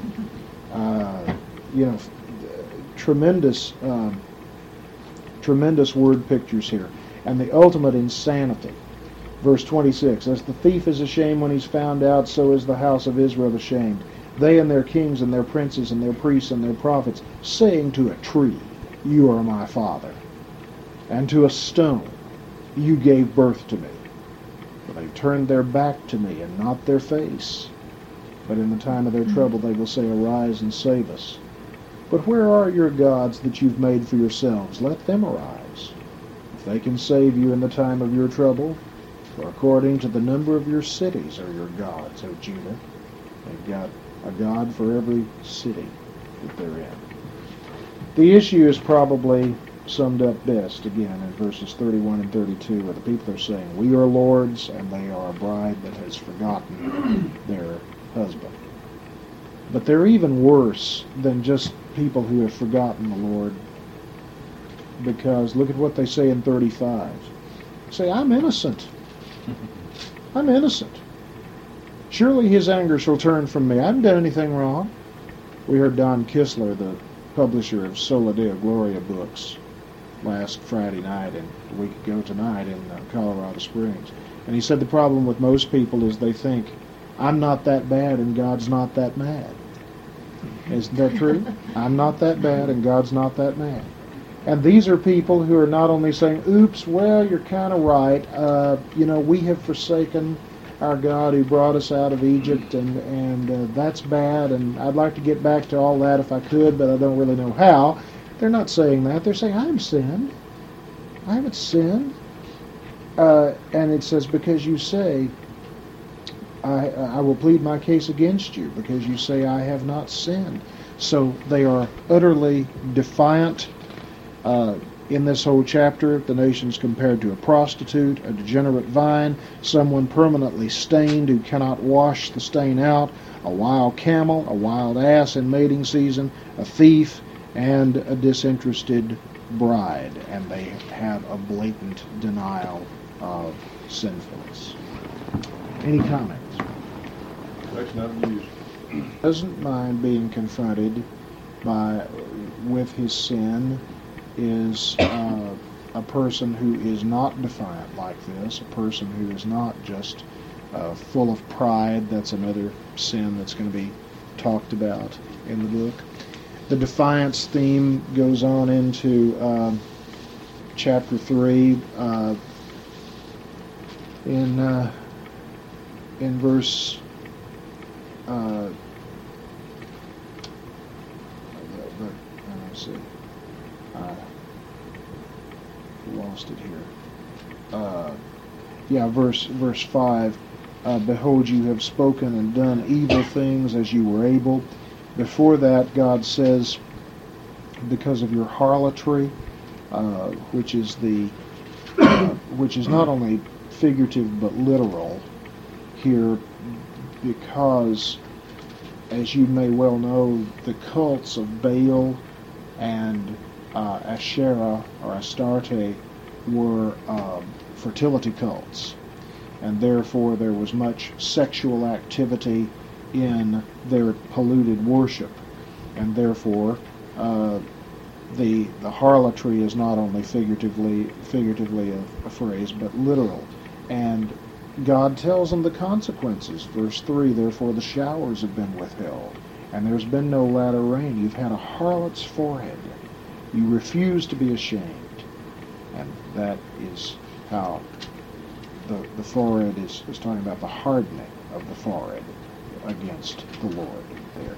A: Uh, you know, tremendous, um, tremendous word pictures here, and the ultimate insanity. Verse twenty-six: "As the thief is ashamed when he's found out, so is the house of Israel ashamed. They and their kings and their princes and their priests and their prophets, saying to a tree, you are my father, and to a stone, you gave birth to me. But they turned their back to me and not their face. But in the time of their trouble they will say, arise and save us. But where are your gods that you've made for yourselves? Let them arise. If they can save you in the time of your trouble, for according to the number of your cities are your gods, O Judah." They've got a god for every city that they're in. The issue is probably summed up best, again, in verses thirty-one and thirty-two, where the people are saying, we are lords, and they are a bride that has forgotten their husband. But they're even worse than just people who have forgotten the Lord. because look at what they say in thirty-five. Say, I'm innocent. I'm innocent. Surely his anger shall turn from me. I haven't done anything wrong. We heard Don Kistler, the publisher of Sola Deo Gloria books, last Friday night and a week ago tonight in uh, Colorado Springs. And he said the problem with most people is they think, I'm not that bad and God's not that mad. Isn't that true? I'm not that bad and God's not that mad. And these are people who are not only saying, oops, well, you're kind of right. Uh, you know, we have forsaken our God who brought us out of Egypt, and, and uh, that's bad, and I'd like to get back to all that if I could, but I don't really know how. They're not saying that. They're saying, I haven't sinned. I haven't sinned. Uh, and it says, because you say, I, I will plead my case against you, because you say I have not sinned. So they are utterly defiant. Uh, in this whole chapter, the nation's compared to a prostitute, a degenerate vine, someone permanently stained who cannot wash the stain out, a wild camel, a wild ass in mating season, a thief, and a disinterested bride. And they have a blatant denial of sinfulness. Any comments?
B: That's not used.
A: Doesn't mind being confronted by with his sin is uh, a person who is not defiant like this, a person who is not just uh, full of pride. That's another sin that's going to be talked about in the book. The defiance theme goes on into um, chapter three. Uh, in uh, in verse uh, let me see. I lost it here. Uh, yeah, verse verse five. Uh, Behold, you have spoken and done evil things as you were able. Before that, God says, because of your harlotry, uh, which is the uh, which is not only figurative but literal here, because, as you may well know, the cults of Baal and uh, Asherah or Astarte were um, fertility cults, and therefore there was much sexual activity in their polluted worship, and therefore uh, the the harlotry is not only figuratively figuratively a, a phrase but literal, and God tells them the consequences. Verse three, therefore the showers have been withheld, and there's been no latter rain. You've had a harlot's forehead. You refuse to be ashamed. And that is how the, the forehead is, is talking about the hardening of the forehead against the Lord there.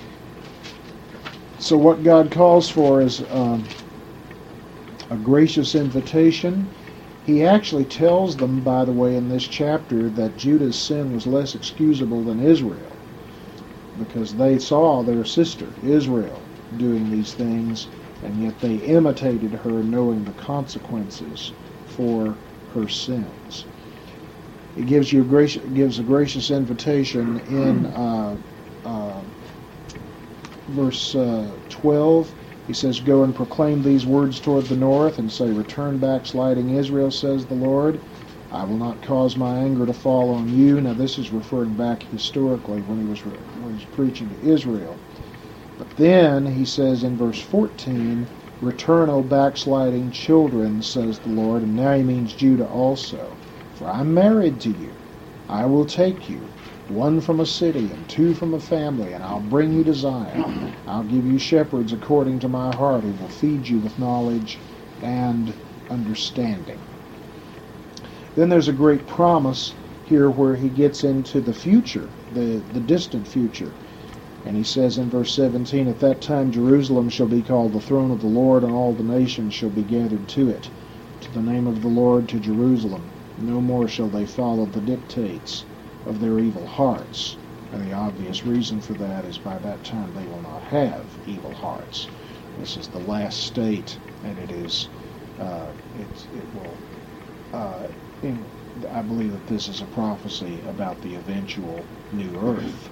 A: So what God calls for is um, a gracious invitation. He actually tells them, by the way, in this chapter, that Judah's sin was less excusable than Israel, because they saw their sister, Israel, doing these things, and yet they imitated her, knowing the consequences for her sins. It gives you a gracious, gives a gracious invitation in uh, uh, verse uh, twelve. He says, "Go and proclaim these words toward the north, and say, Return, backsliding Israel, says the Lord. I will not cause my anger to fall on you." Now, this is referring back historically when he was when he was preaching to Israel. But then he says in verse fourteen, "Return, O backsliding children, says the Lord." And now he means Judah also. "For I'm married to you. I will take you, one from a city and two from a family, and I'll bring you to Zion. I'll give you shepherds according to my heart, who will feed you with knowledge and understanding." Then there's a great promise here where he gets into the future, the, the distant future. And he says in verse seventeen, "At that time Jerusalem shall be called the throne of the Lord, and all the nations shall be gathered to it. To the name of the Lord, to Jerusalem. No more shall they follow the dictates of their evil hearts." And the obvious reason for that is by that time they will not have evil hearts. This is the last state, and it is, uh, it, it will, uh, in, I believe that this is a prophecy about the eventual new earth.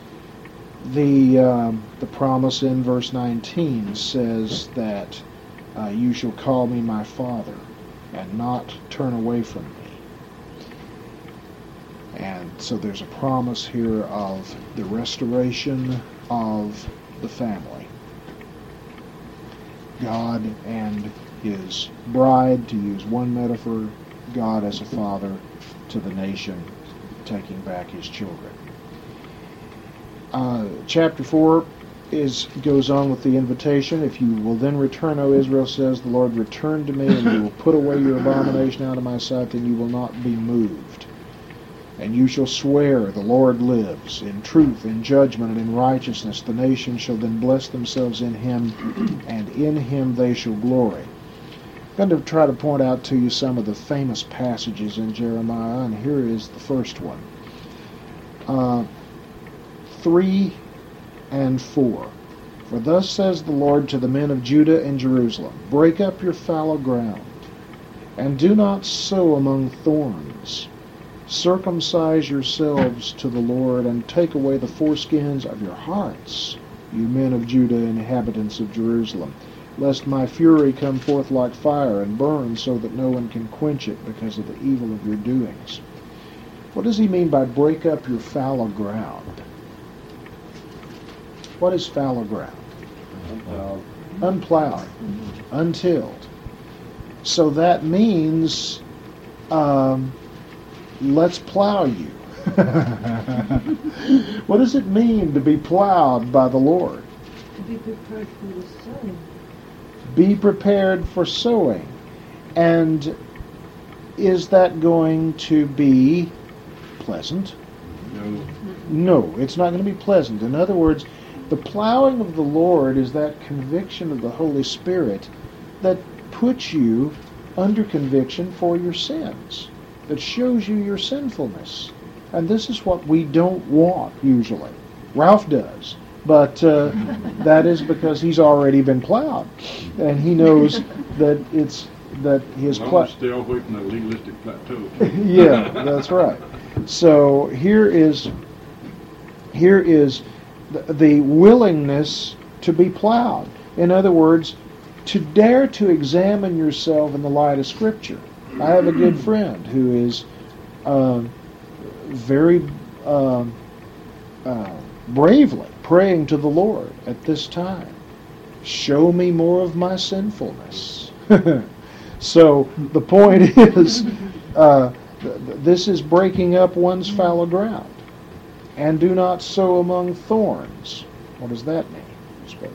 A: The um, the promise in verse nineteen says that uh, you shall call me my Father, and not turn away from me. And so there's a promise here of the restoration of the family. God and his bride, to use one metaphor, God as a father to the nation, taking back his children. Uh, chapter four is goes on with the invitation. If you will then return, O Israel, says the Lord, return to me, and you will put away your abomination out of my sight, then you will not be moved. And you shall swear, the Lord lives, in truth, in judgment, and in righteousness. The nations shall then bless themselves in him, and in him they shall glory. I'm going to try to point out to you some of the famous passages in Jeremiah, and here is the first one. Uh, three and four. For thus says the Lord to the men of Judah and Jerusalem, break up your fallow ground, and do not sow among thorns. Circumcise yourselves to the Lord, and take away the foreskins of your hearts, you men of Judah, inhabitants of Jerusalem, lest my fury come forth like fire, and burn so that no one can quench it because of the evil of your doings. What does he mean by break up your fallow ground? What is fallow ground?
B: Unplowed.
A: Unplowed, untilled. So that means, um, let's plow you. What does it mean to be plowed by the Lord?
C: To be prepared for the sowing.
A: Be prepared for sowing. And is that going to be pleasant?
B: No.
A: No, it's not going to be pleasant. In other words, the plowing of the Lord is that conviction of the Holy Spirit that puts you under conviction for your sins, that shows you your sinfulness. And this is what we don't want, usually. Ralph does. But uh, that is because he's already been plowed. And he knows that it's that his
B: Well,
A: plow...
B: stay away from the legalistic plateau.
A: Yeah, that's right. So here is here is the, the willingness to be plowed. In other words, to dare to examine yourself in the light of Scripture. I have a good friend who is uh, very uh, uh, bravely praying to the Lord at this time. Show me more of my sinfulness. So the point is, uh, th- this is breaking up one's fallow ground. And do not sow among thorns. What does that mean, I suppose?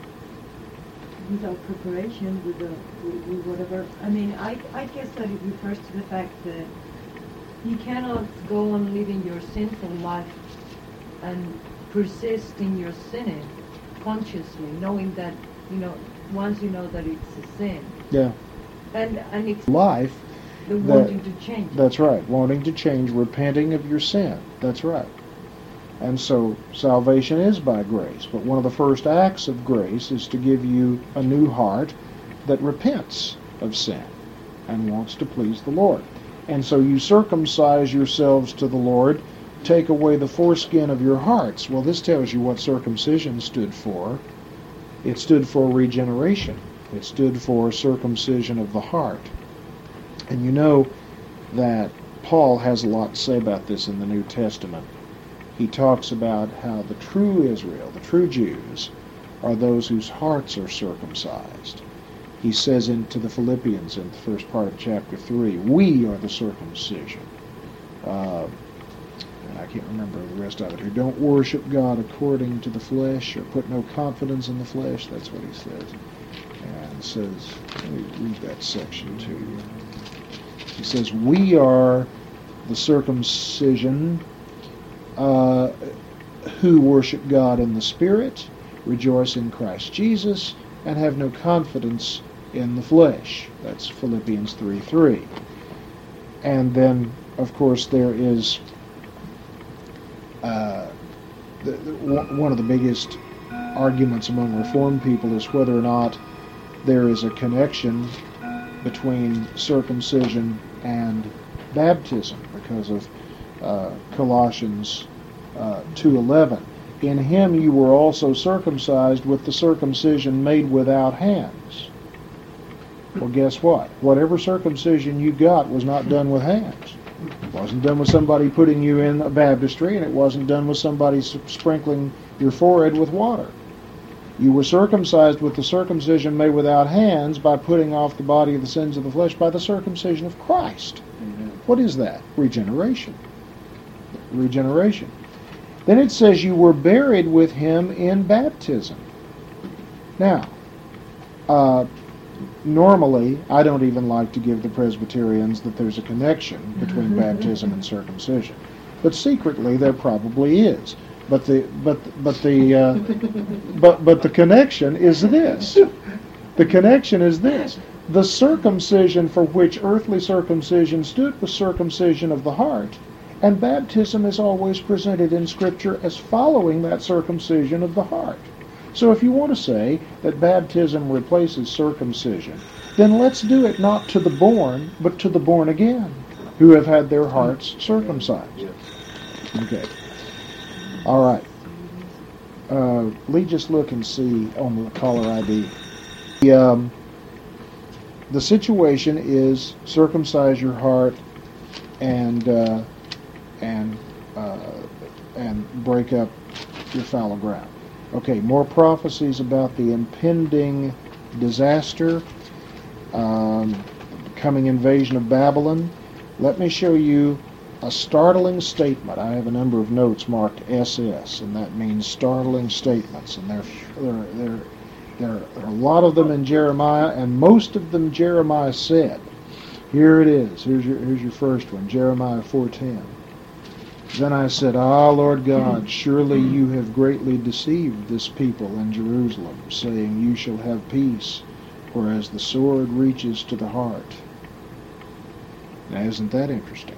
C: Without preparation, with, the, with, with whatever. I mean, I, I guess that it refers to the fact that you cannot go on living your sinful life and persist in your sinning consciously, knowing that, you know, once you know that it's a sin.
A: Yeah.
C: And, and it's
A: Life.
C: the
A: that-
C: wanting to change.
A: That's right. Wanting to change, repenting of your sin. That's right. And so salvation is by grace. But one of the first acts of grace is to give you a new heart that repents of sin and wants to please the Lord. And so you circumcise yourselves to the Lord, take away the foreskin of your hearts. Well, this tells you what circumcision stood for. It stood for regeneration. It stood for circumcision of the heart. And you know that Paul has a lot to say about this in the New Testament. He talks about how the true Israel, the true Jews, are those whose hearts are circumcised. He says into the Philippians in the first part of chapter three, we are the circumcision. Uh, and I can't remember the rest of it. Who don't worship God according to the flesh or put no confidence in the flesh. That's what he says. And it says, let me read that section to you. He says, we are the circumcision uh, who worship God in the Spirit, rejoice in Christ Jesus, and have no confidence in the flesh. That's Philippians three three. And then, of course, there is uh, the, the, one of the biggest arguments among Reformed people is whether or not there is a connection between circumcision and baptism because of uh, Colossians uh, two eleven. In him you were also circumcised with the circumcision made without hands. Well, guess what? Whatever circumcision you got was not done with hands. It wasn't done with somebody putting you in a baptistry, and it wasn't done with somebody sprinkling your forehead with water. You were circumcised with the circumcision made without hands by putting off the body of the sins of the flesh by the circumcision of Christ.
B: Amen.
A: What is that? Regeneration. Regeneration. Then it says you were buried with him in baptism. Now, uh, normally, I don't even like to give the Presbyterians that there's a connection between baptism and circumcision, but secretly there probably is. But the but but the uh, but but the connection is this. The connection is this: the circumcision for which earthly circumcision stood was circumcision of the heart, and baptism is always presented in Scripture as following that circumcision of the heart. So if you want to say that baptism replaces circumcision, then let's do it not to the born, but to the born again, who have had their hearts circumcised. Okay. All right. Uh, Lee, just look and see on the caller I D. The, um, the situation is circumcise your heart and uh, and uh, and break up your fallow ground. Okay, more prophecies about the impending disaster, um, coming invasion of Babylon. Let me show you a startling statement. I have a number of notes marked S S, and that means startling statements. And there, there, there, there are a lot of them in Jeremiah, and most of them Jeremiah said. Here it is. Here's your, here's your first one, Jeremiah four ten. Then I said, Ah, Lord God, surely you have greatly deceived this people in Jerusalem, saying, you shall have peace, whereas the sword reaches to the heart. Now, isn't that interesting?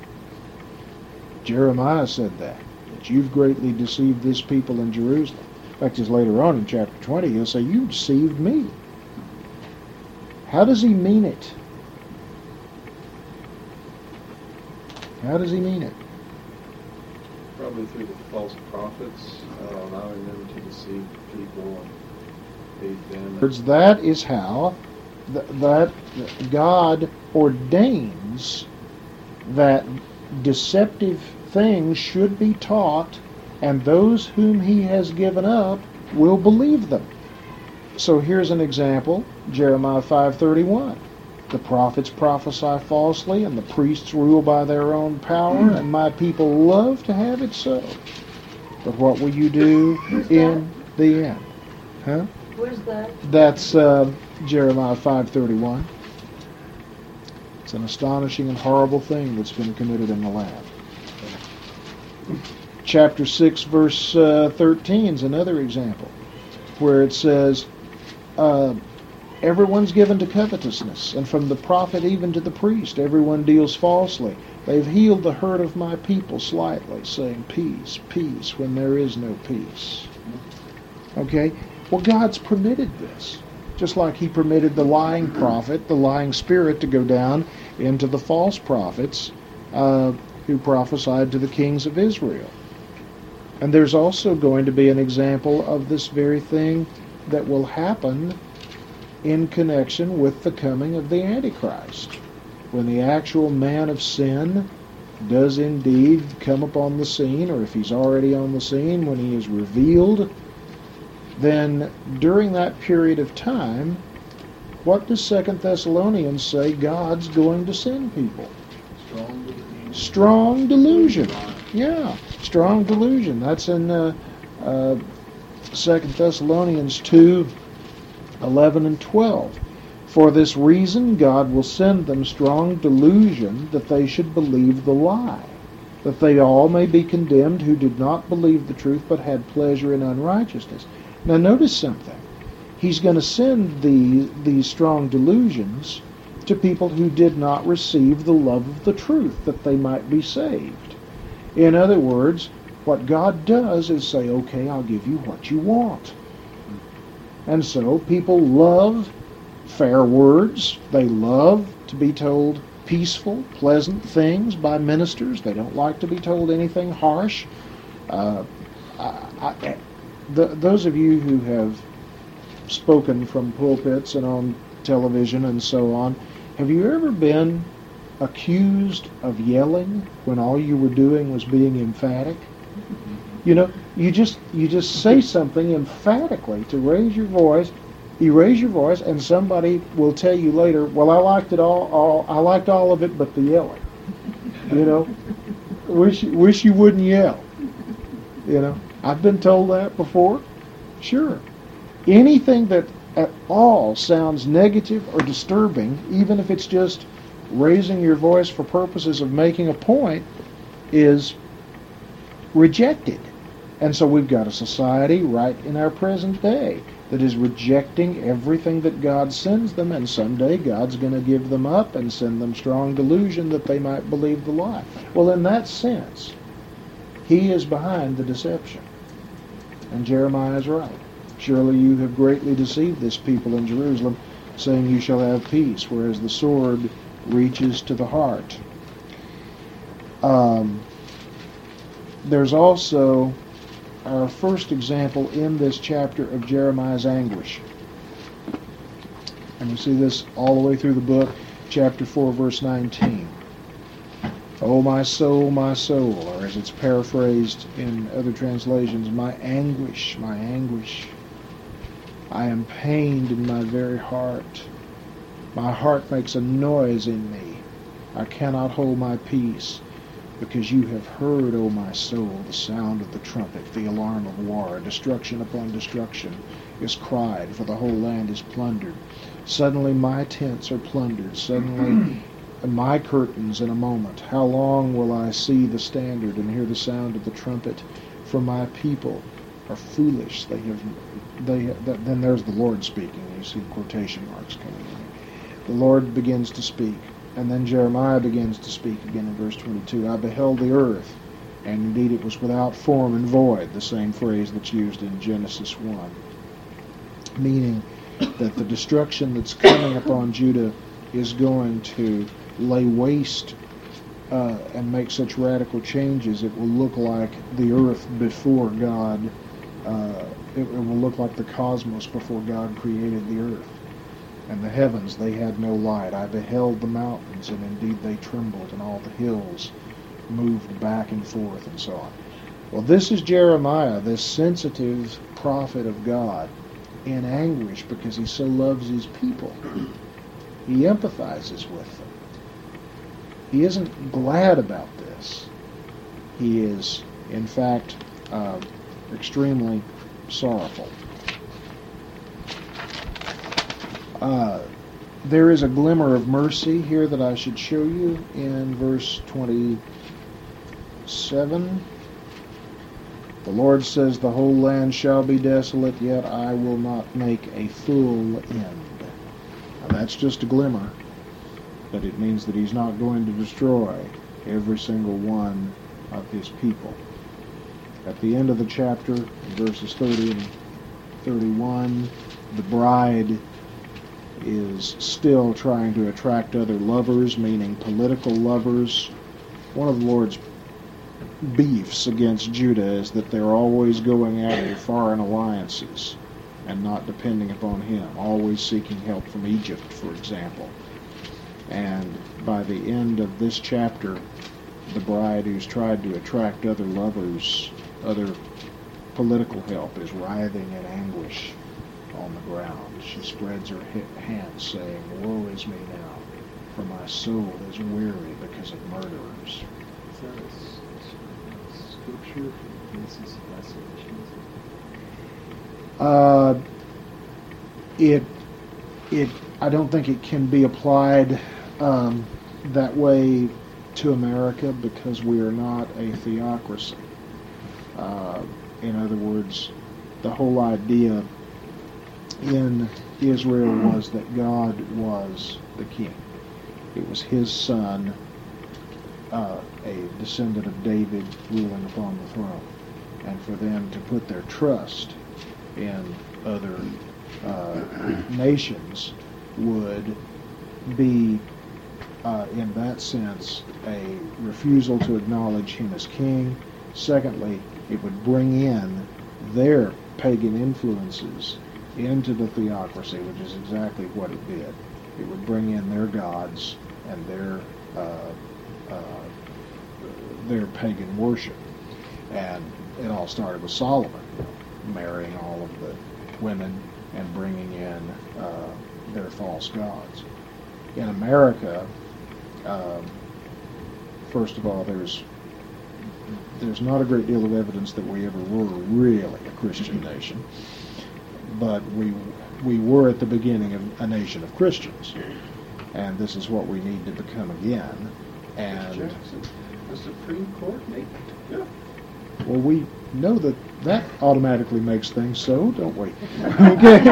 A: Jeremiah said that, that you've greatly deceived this people in Jerusalem. In fact, as later on in chapter twenty, he'll say, you deceived me. How does he mean it? How does he mean it?
D: Probably through the false prophets, uh, allowing them to deceive people and aid them.
A: That is how th- that God ordains that deceptive things should be taught, and those whom he has given up will believe them. So here's an example, Jeremiah five thirty-one. The prophets prophesy falsely, and the priests rule by their own power, and my people love to have it so. But what will you do in the end? Huh?
C: Where's that?
A: That's uh, Jeremiah five thirty-one. It's an astonishing and horrible thing that's been committed in the land. Chapter six, verse uh, thirteen is another example, where it says, uh, everyone's given to covetousness, and from the prophet even to the priest, everyone deals falsely. They've healed the hurt of my people slightly, saying, peace, peace, when there is no peace. Okay? Well, God's permitted this. Just like he permitted the lying prophet, the lying spirit, to go down into the false prophets uh, who prophesied to the kings of Israel. And there's also going to be an example of this very thing that will happen in connection with the coming of the Antichrist. When the actual man of sin does indeed come upon the scene, or if he's already on the scene, when he is revealed, then during that period of time, what does Second Thessalonians say God's going to send people?
B: Strong delusion.
A: Strong delusion. Yeah, strong delusion. That's in uh, uh, Second Thessalonians two, eleven and twelve. For this reason God will send them strong delusion, that they should believe the lie, that they all may be condemned who did not believe the truth but had pleasure in unrighteousness. Now notice something. He's going to send the, these strong delusions to people who did not receive the love of the truth, that they might be saved. In other words, what God does is say, okay, I'll give you what you want. And so people love fair words. They love to be told peaceful, pleasant things by ministers. They don't like to be told anything harsh. Uh, I, I, the, those of you who have spoken from pulpits and on television and so on. Have you ever been accused of yelling when all you were doing was being emphatic? You know, you just you just say something emphatically to raise your voice. You raise your voice, and somebody will tell you later, "Well, I liked it all. all I liked all of it, but the yelling." You know, wish wish you wouldn't yell. You know, I've been told that before. Sure, anything that at all sounds negative or disturbing, even if it's just raising your voice for purposes of making a point, is rejected. And so we've got a society right in our present day that is rejecting everything that God sends them, and someday God's going to give them up and send them strong delusion that they might believe the lie. Well, in that sense, He is behind the deception. And Jeremiah is right. Surely you have greatly deceived this people in Jerusalem, saying you shall have peace, whereas the sword reaches to the heart. Um, there's also our first example in this chapter of Jeremiah's anguish. And we see this all the way through the book, chapter four, verse nineteen. "O my soul, my soul," or as it's paraphrased in other translations, "my anguish, my anguish. I am pained in my very heart. My heart makes a noise in me. I cannot hold my peace, because you have heard, O my soul, the sound of the trumpet, the alarm of war. Destruction upon destruction is cried, for the whole land is plundered. Suddenly my tents are plundered. Suddenly my curtains in a moment. How long will I see the standard and hear the sound of the trumpet? For my people are foolish. They have, they. Then there's the Lord speaking. You see quotation marks coming in. The Lord begins to speak. And then Jeremiah begins to speak again in verse twenty-two. "I beheld the earth, and indeed it was without form and void," the same phrase that's used in Genesis one. Meaning that the destruction that's coming upon Judah is going to lay waste uh, and make such radical changes. It will look like the earth before God. Uh, it, it will look like the cosmos before God created the earth. And the heavens, they had no light. I beheld the mountains, and indeed they trembled, and all the hills moved back and forth, and so on. Well, this is Jeremiah, this sensitive prophet of God, in anguish because he so loves his people. He empathizes with them. He isn't glad about this. He is, in fact, uh, extremely sorrowful. Uh, there is a glimmer of mercy here that I should show you in verse twenty-seven. "The Lord says, the whole land shall be desolate, yet I will not make a full end." Now that's just a glimmer, but it means that He's not going to destroy every single one of His people. At the end of the chapter, in verses thirty and thirty-one, the bride is still trying to attract other lovers, meaning political lovers. One of the Lord's beefs against Judah is that they're always going after foreign alliances and not depending upon Him, always seeking help from Egypt, for example. And by the end of this chapter, the bride who's tried to attract other lovers, other political help, is writhing in anguish on the ground. She spreads her hands, saying, "Woe is me now, for my soul is weary because of murderers."
B: Is that a s- s- scripture for instance of desolation?
A: Uh, it, it. I don't think it can be applied um, that way to America because we are not a theocracy. Uh, in other words, the whole idea in Israel was that God was the king. It was His son, uh, a descendant of David, ruling upon the throne. And for them to put their trust in other uh, nations would be, uh, in that sense, a refusal to acknowledge Him as king. Secondly, it would bring in their pagan influences into the theocracy, which is exactly what it did. It would bring in their gods and their uh, uh, their pagan worship. And it all started with Solomon, marrying all of the women and bringing in uh, their false gods. In America, um, first of all, there's there's not a great deal of evidence that we ever were really a Christian nation, but we we were at the beginning of a nation of Christians, and this is what we need to become again. And
D: Jackson, the Supreme Court made it. Yeah.
A: well, we know that that automatically makes things so, don't we? Okay.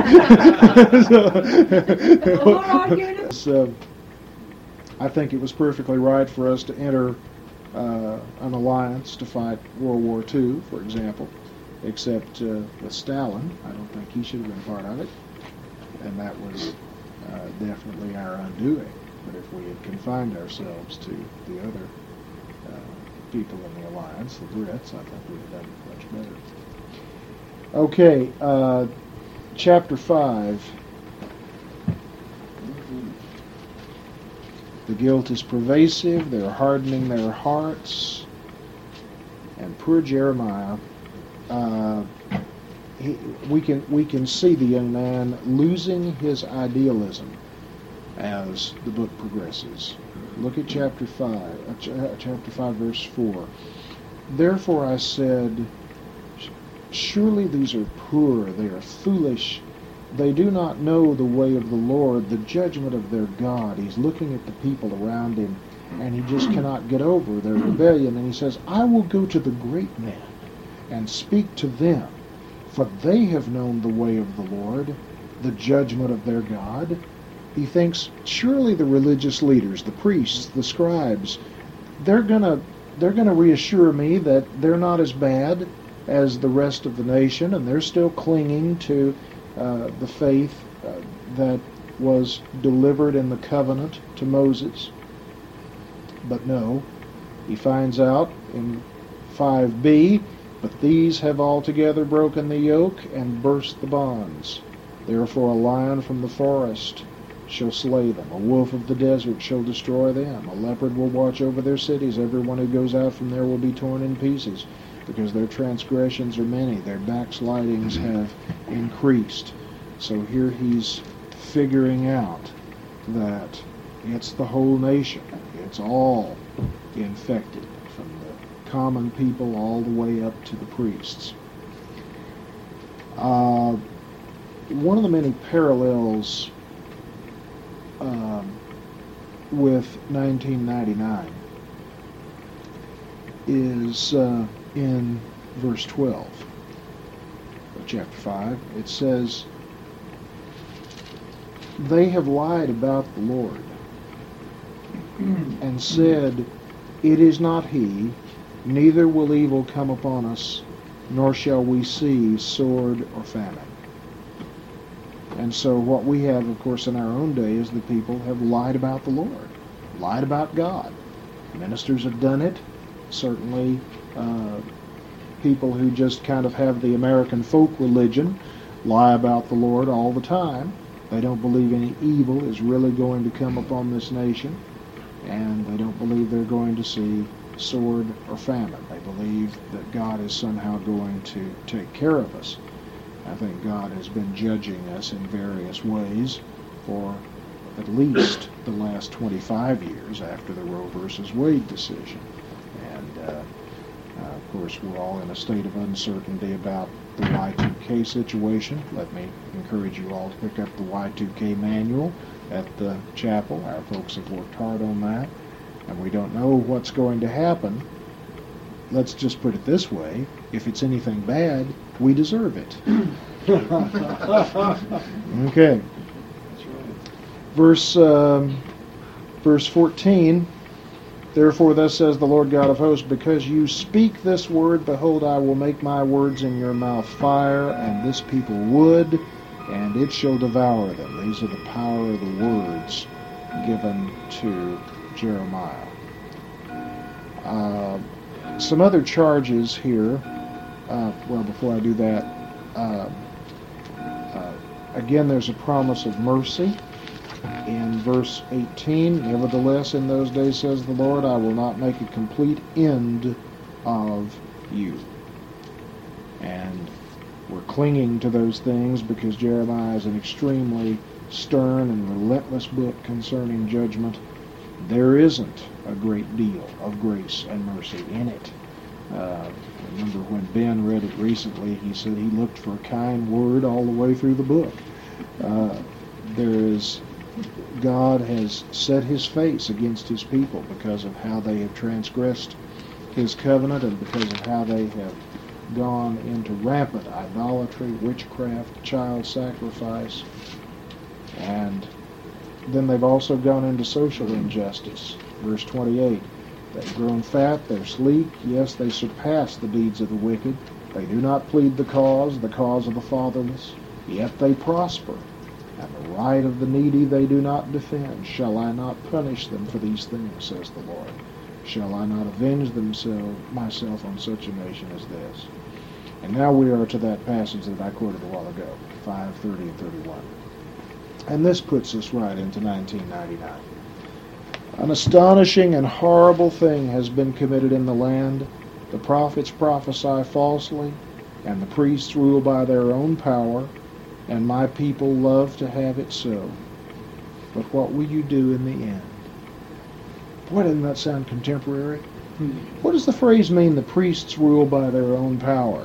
C: More arguing.
A: So, I think it was perfectly right for us to enter uh, an alliance to fight World War Two, for example, except uh, with Stalin. I don't think he should have been part of it, and that was uh, definitely our undoing. But if we had confined ourselves to the other uh, people in the alliance, the Brits, I think we'd have done much better. Okay, uh, chapter five. The guilt is pervasive, they're hardening their hearts. And poor Jeremiah, uh, he, we can we can see the young man losing his idealism as the book progresses. Look at chapter five, uh, ch- uh, chapter five, verse four. Therefore I said, surely these are poor, they are foolish. They do not know the way of the Lord, the judgment of their God. He's looking at the people around him, and he just cannot get over their rebellion. And he says, I will go to the great men and speak to them, for they have known the way of the Lord, the judgment of their God. He thinks, surely the religious leaders, the priests, the scribes, they're gonna they're gonna reassure me that they're not as bad as the rest of the nation, and they're still clinging to Uh, the faith uh, that was delivered in the covenant to Moses. But no, he finds out in five b, but these have altogether broken the yoke and burst the bonds. Therefore a lion from the forest shall slay them, a wolf of the desert shall destroy them, a leopard will watch over their cities, everyone who goes out from there will be torn in pieces, because their transgressions are many, their backslidings have increased. So here he's figuring out that it's the whole nation. It's all infected, from the common people all the way up to the priests. Uh, one of the many parallels um, with nineteen ninety-nine is uh, in verse twelve of chapter five. It says, they have lied about the Lord and said, it is not he, neither will evil come upon us, nor shall we see sword or famine. And so what we have, of course, in our own day is the people have lied about the Lord, lied about God. Ministers have done it. Certainly uh, people who just kind of have the American folk religion lie about the Lord all the time. They don't believe any evil is really going to come upon this nation, and they don't believe they're going to see sword or famine. They believe that God is somehow going to take care of us. I think God has been judging us in various ways for at least the last twenty-five years after the Roe versus Wade decision. And, uh, uh, of course, we're all in a state of uncertainty about the Y two K situation. Let me encourage you all to pick up the Y two K manual at the chapel. Our folks have worked hard on that, and we don't know what's going to happen. Let's just put it this way. If it's anything bad, we deserve it. Okay.
D: That's right.
A: Verse, um, verse fourteen, therefore thus says the Lord God of hosts, because you speak this word, behold, I will make my words in your mouth fire, and this people wood, and it shall devour them. These are the power of the words given to Jeremiah. Uh, some other charges here. Uh, well, before I do that, uh, uh, again, there's a promise of mercy. In verse eighteen, nevertheless, in those days, says the Lord, I will not make a complete end of you. And we're clinging to those things because Jeremiah is an extremely stern and relentless book concerning judgment. There isn't a great deal of grace and mercy in it. Uh, remember when Ben read it recently, he said he looked for a kind word all the way through the book. Uh, there is, God has set his face against his people because of how they have transgressed his covenant and because of how they have gone into rampant idolatry, witchcraft, child sacrifice, and then they've also gone into social injustice. Verse twenty-eight, they've grown fat, they're sleek, yes, they surpass the deeds of the wicked. They do not plead the cause, the cause of the fatherless, yet they prosper. And the right of the needy they do not defend. Shall I not punish them for these things, says the Lord? Shall I not avenge themselves, myself on such a nation as this? And now we are to that passage that I quoted a while ago, five thirty and thirty-one. And this puts us right into nineteen ninety-nine. An astonishing and horrible thing has been committed in the land. The prophets prophesy falsely, and the priests rule by their own power, and my people love to have it so. But what will you do in the end? Boy, doesn't that sound contemporary? Hmm. What does the phrase mean, the priests rule by their own power?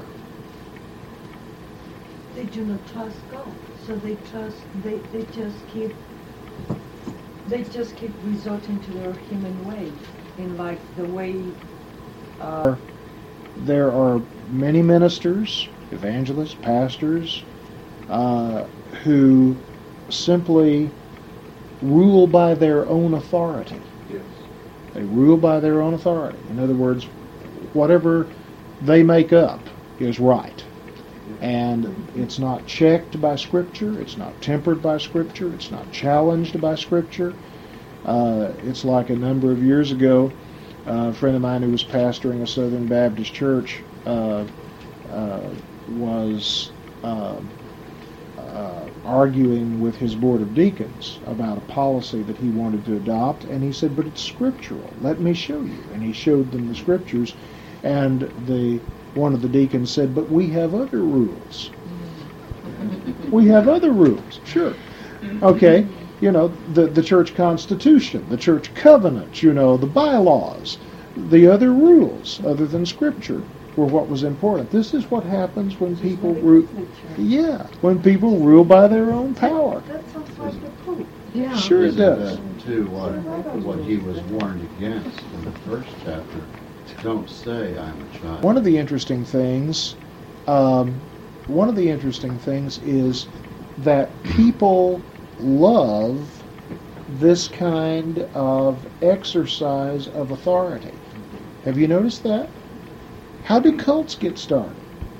C: They do not trust God, so they trust. They, they just keep. They just keep resorting to their human ways, in like the way. Uh,
A: there are many ministers, evangelists, pastors, uh, who simply rule by their own authority.
D: Yes.
A: They rule by their own authority. In other words, whatever they make up is right. And it's not checked by Scripture. It's not tempered by Scripture. It's not challenged by Scripture. Uh, it's like a number of years ago, uh, a friend of mine who was pastoring a Southern Baptist church uh, uh, was uh, uh, arguing with his board of deacons about a policy that he wanted to adopt, and he said, but it's scriptural. Let me show you. And he showed them the Scriptures, and the one of the deacons said, but we have other rules. We have other rules. Sure. Okay. You know, the, the church constitution, the church covenant, you know, the bylaws, the other rules other than Scripture were what was important. This is what happens when people rule. Yeah, when people rule by their own power.
C: that sounds like the Pope. Yeah.
A: Sure it
E: Isn't
A: does.
E: that, too, what, what he was warned against in the first chapter? Don't say I'm a child.
A: One of the interesting things, um, one of the interesting things is that people love this kind of exercise of authority. Have you noticed that? How do cults get started?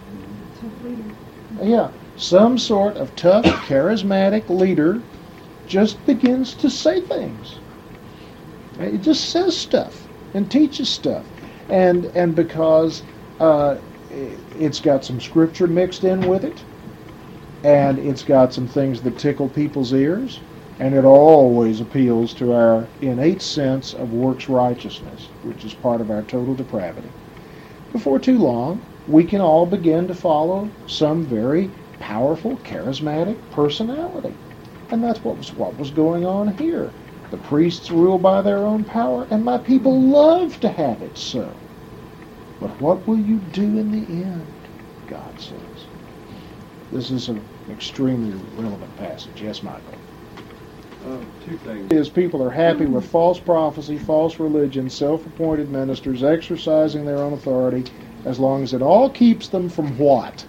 A: Yeah, some sort of tough, charismatic leader just begins to say things. It just says stuff and teaches stuff. And and because uh, it's got some Scripture mixed in with it, and it's got some things that tickle people's ears, and it always appeals to our innate sense of works righteousness, which is part of our total depravity. Before too long, we can all begin to follow some very powerful, charismatic personality. And that's what was, what was going on here. The priests rule by their own power, and my people love to have it so. But what will you do in the end? God says. This is an extremely relevant passage. Yes, Michael?
D: Uh, two things.
A: Is people are happy with false prophecy, false religion, self-appointed ministers exercising their own authority, as long as it all keeps them from what?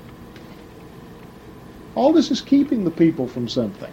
A: All this is keeping the people from something.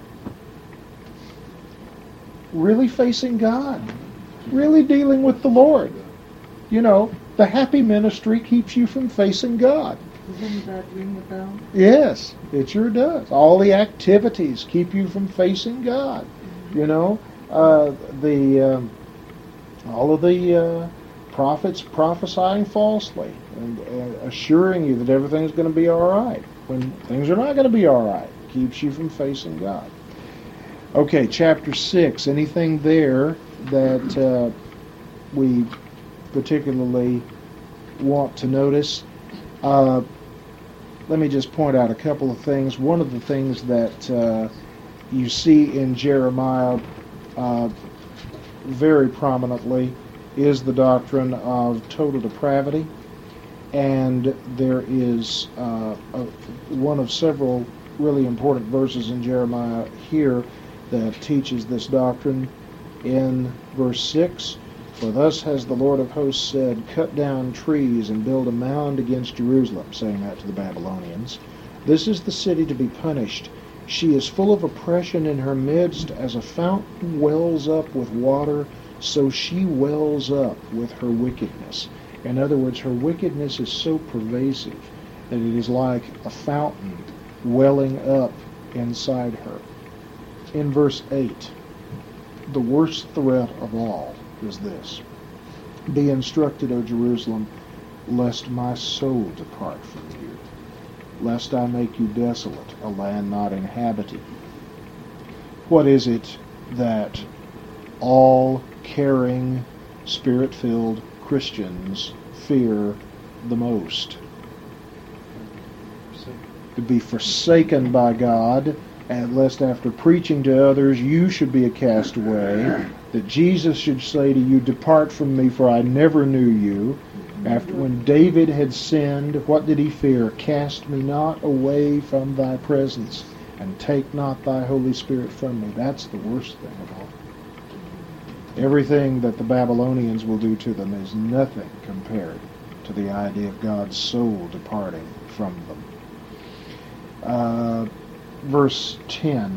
A: Really facing God. Really dealing with the Lord. You know, the happy ministry keeps you from facing God.
C: Doesn't that ring a bell?
A: Yes, it sure does. All the activities keep you from facing God. You know, uh, the um, all of the uh, prophets prophesying falsely and uh, assuring you that everything's going to be all right when things are not going to be all right. keeps you from facing God. Okay, chapter six. Anything there that uh, we particularly want to notice? Uh, let me just point out a couple of things. One of the things that uh, you see in Jeremiah uh, very prominently is the doctrine of total depravity. And there is uh, a, one of several really important verses in Jeremiah here that teaches this doctrine. In verse six, "For thus has the Lord of hosts said, cut down trees and build a mound against Jerusalem," saying that to the Babylonians. "This is the city to be punished. She is full of oppression in her midst, as a fountain wells up with water, so she wells up with her wickedness." In other words, her wickedness is so pervasive that it is like a fountain welling up inside her. In verse eight, the worst threat of all is this: "Be instructed, O Jerusalem, lest my soul depart from you, lest I make you desolate, a land not inhabited." What is it that all caring, Spirit-filled Christians fear the most? To be forsaken by God, and lest after preaching to others you should be a castaway, that Jesus should say to you, "Depart from me, for I never knew you." After, when David had sinned, what did he fear? "Cast me not away from thy presence, and take not thy Holy Spirit from me." That's the worst thing of all. Everything that the Babylonians will do to them is nothing compared to the idea of God's soul departing from them. Uh, verse ten.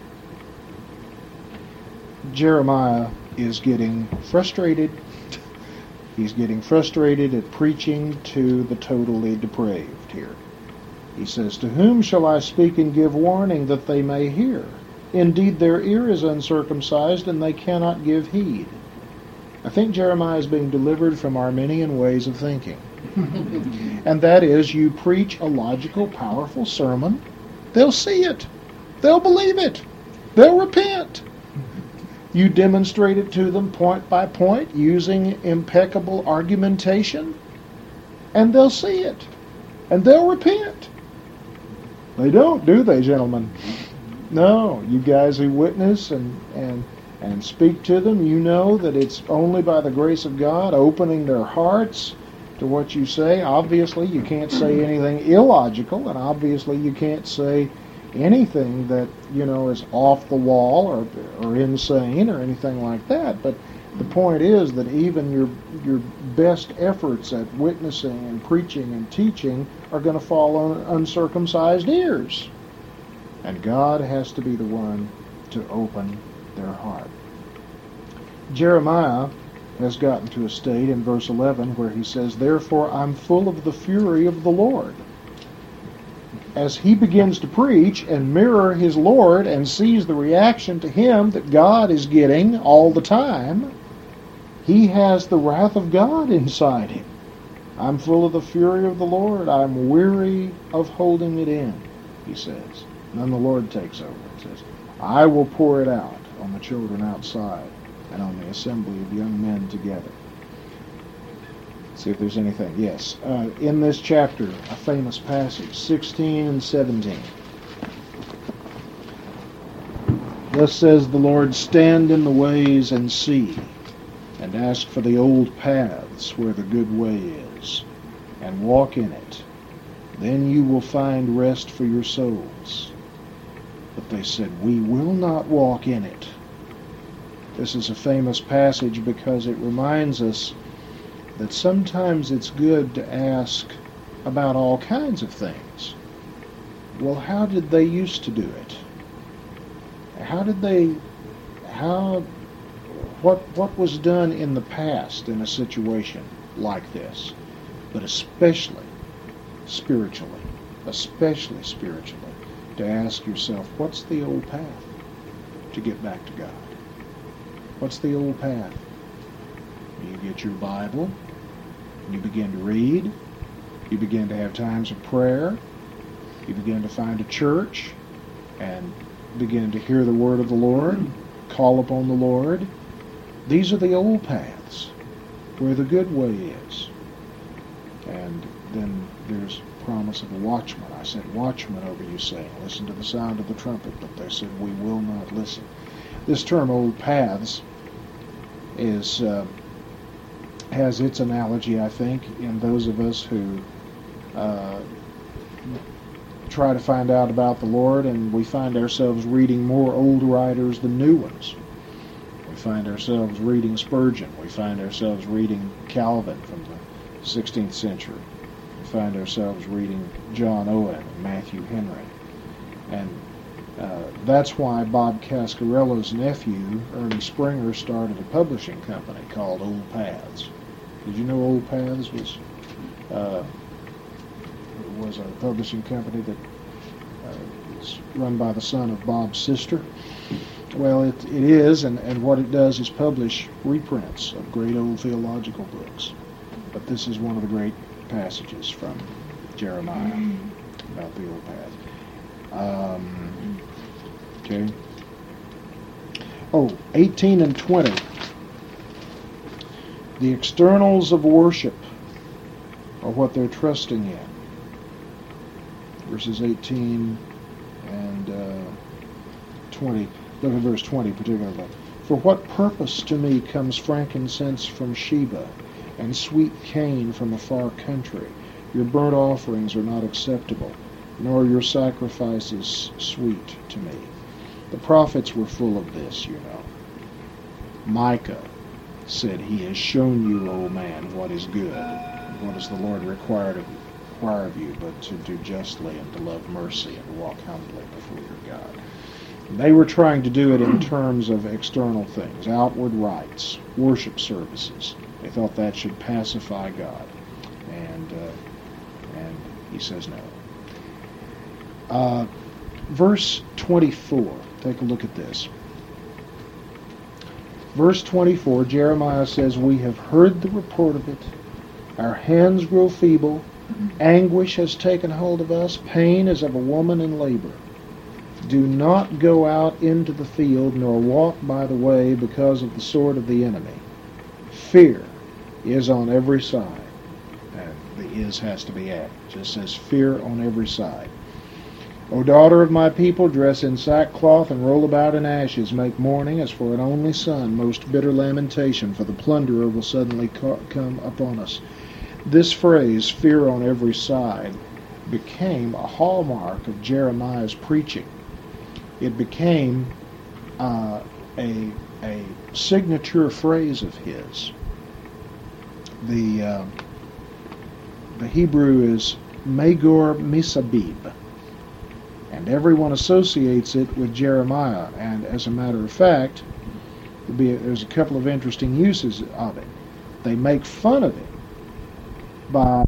A: Jeremiah is getting frustrated. He's getting frustrated at preaching to the totally depraved here. He says, "To whom shall I speak and give warning that they may hear? Indeed, their ear is uncircumcised, and they cannot give heed." I think Jeremiah is being delivered from Arminian ways of thinking. And that is, you preach a logical, powerful sermon, they'll see it. They'll believe it. They'll repent. You demonstrate it to them point by point, using impeccable argumentation, and they'll see it. And they'll repent. They don't, do they, gentlemen? No, you guys who witness and, and and speak to them, you know that it's only by the grace of God opening their hearts to what you say. Obviously, you can't say anything illogical, and obviously you can't say anything that, you know, is off the wall or or insane or anything like that. But the point is that even your your best efforts at witnessing and preaching and teaching are going to fall on uncircumcised ears. And God has to be the one to open their heart. Jeremiah has gotten to a state in verse eleven where he says, "Therefore I'm full of the fury of the Lord." As he begins to preach and mirror his Lord and sees the reaction to him that God is getting all the time, he has the wrath of God inside him. "I'm full of the fury of the Lord. I'm weary of holding it in," he says. And then the Lord takes over and says, "I will pour it out on the children outside and on the assembly of young men together." See if there's anything. Yes. Uh, in this chapter, a famous passage, sixteen and seventeen. "Thus says the Lord, stand in the ways and see, and ask for the old paths where the good way is, and walk in it. Then you will find rest for your souls." But they said, "We will not walk in it." This is a famous passage because it reminds us that sometimes it's good to ask about all kinds of things. Well, how did they used to do it? How did they, how, what, what was done in the past in a situation like this? But especially spiritually, especially spiritually, to ask yourself, what's the old path to get back to God? What's the old path? You get your Bible, you begin to read, you begin to have times of prayer, you begin to find a church, and begin to hear the word of the Lord, call upon the Lord. These are the old paths where the good way is. And then there's promise of a watchman. I said, watchman over you, saying, listen to the sound of the trumpet. But they said, we will not listen. This term, old paths, is uh, has its analogy, I think, in those of us who uh, try to find out about the Lord, and we find ourselves reading more old writers than new ones. We find ourselves reading Spurgeon. We find ourselves reading Calvin from the sixteenth century. We find ourselves reading John Owen and Matthew Henry. And uh, that's why Bob Cascarello's nephew, Ernie Springer, started a publishing company called Old Paths. Did you know Old Paths was uh, was a publishing company that uh, is run by the son of Bob's sister? Well, it, it is, and, and what it does is publish reprints of great old theological books. But this is one of the great passages from Jeremiah about the old path. Um, okay. Oh, eighteen and twenty. The externals of worship are what they're trusting in. Verses eighteen and uh, twenty. Look at verse twenty particularly. For what purpose to me comes frankincense from Sheba, and sweet cane from a far country? Your burnt offerings are not acceptable, nor your sacrifices sweet to me. The prophets were full of this, you know. Micah said, He has shown you, O man, what is good. What does the Lord require of, require of you but to do justly and to love mercy and to walk humbly before your God? And they were trying to do it in terms of external things, outward rites, worship services. They thought that should pacify God. And, uh, and he says no. Uh, verse twenty-four, take a look at this. Verse twenty-four, Jeremiah says, We have heard the report of it. Our hands grow feeble. Anguish has taken hold of us. Pain as of a woman in labor. Do not go out into the field, nor walk by the way because of the sword of the enemy. Fear is on every side. And the is has to be added. It just says fear on every side. O daughter of my people, dress in sackcloth and roll about in ashes. Make mourning as for an only son, most bitter lamentation, for the plunderer will suddenly co- come upon us. This phrase, fear on every side, became a hallmark of Jeremiah's preaching. It became uh, a, a signature phrase of his. The, uh, the Hebrew is Magor Misabib. And everyone associates it with Jeremiah. And as a matter of fact, be a, there's a couple of interesting uses of it. They make fun of it by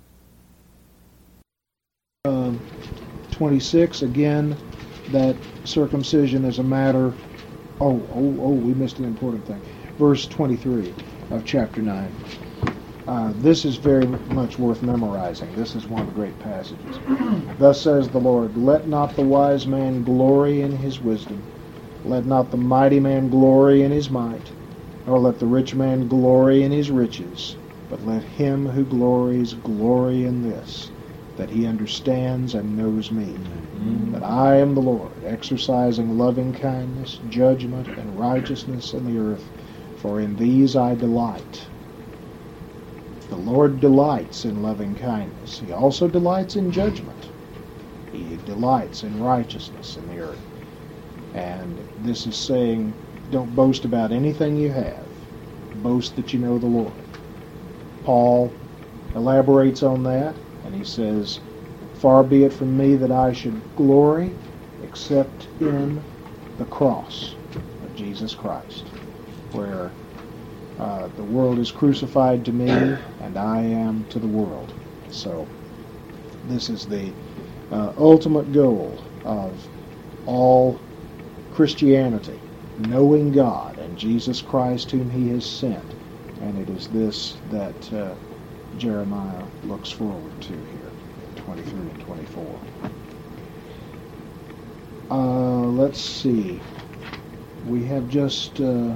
A: uh, twenty-six, again, that circumcision is a matter... Oh, oh, oh, we missed an important thing. Verse twenty-three of chapter nine. Uh, this is very much worth memorizing. This is one of the great passages. Thus says the Lord, Let not the wise man glory in his wisdom. Let not the mighty man glory in his might. Nor let the rich man glory in his riches. But let him who glories glory in this, that he understands and knows me. Mm-hmm. That I am the Lord, exercising loving kindness, judgment, and righteousness in the earth. For in these I delight. The Lord delights in loving kindness. He also delights in judgment. He delights in righteousness in the earth. And this is saying, don't boast about anything you have. Boast that you know the Lord. Paul elaborates on that, and he says, Far be it from me that I should glory except in the cross of Jesus Christ, where Uh, the world is crucified to me, and I am to the world. So, this is the uh, ultimate goal of all Christianity, knowing God and Jesus Christ whom He has sent. And it is this that uh, Jeremiah looks forward to here, twenty-three and twenty-four. Uh, let's see. We have just, uh,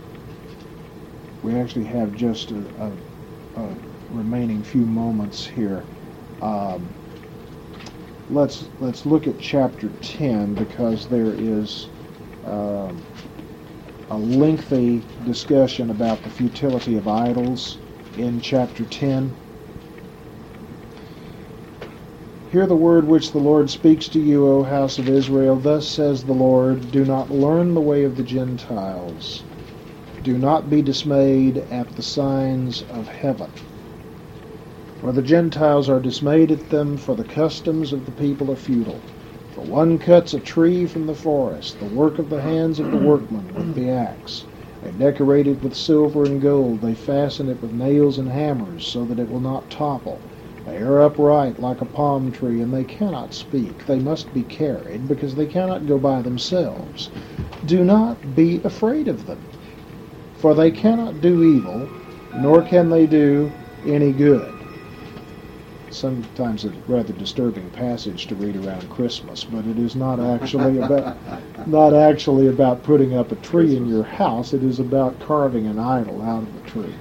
A: we actually have just a, a, a remaining few moments here. Um, let's let's look at chapter ten, because there is um, a lengthy discussion about the futility of idols in chapter ten. Hear the word which the Lord speaks to you, O house of Israel. Thus says the Lord, do not learn the way of the Gentiles. Do not be dismayed at the signs of heaven. For the Gentiles are dismayed at them, for the customs of the people are futile. For one cuts a tree from the forest, the work of the hands of the workman with the axe. They decorate it with silver and gold. They fasten it with nails and hammers, so that it will not topple. They are upright like a palm tree, and they cannot speak. They must be carried, because they cannot go by themselves. Do not be afraid of them, for they cannot do evil, nor can they do any good. Sometimes it's a rather disturbing passage to read around Christmas, but it is not actually about not actually about putting up a tree in your house. It is about carving an idol out of the tree.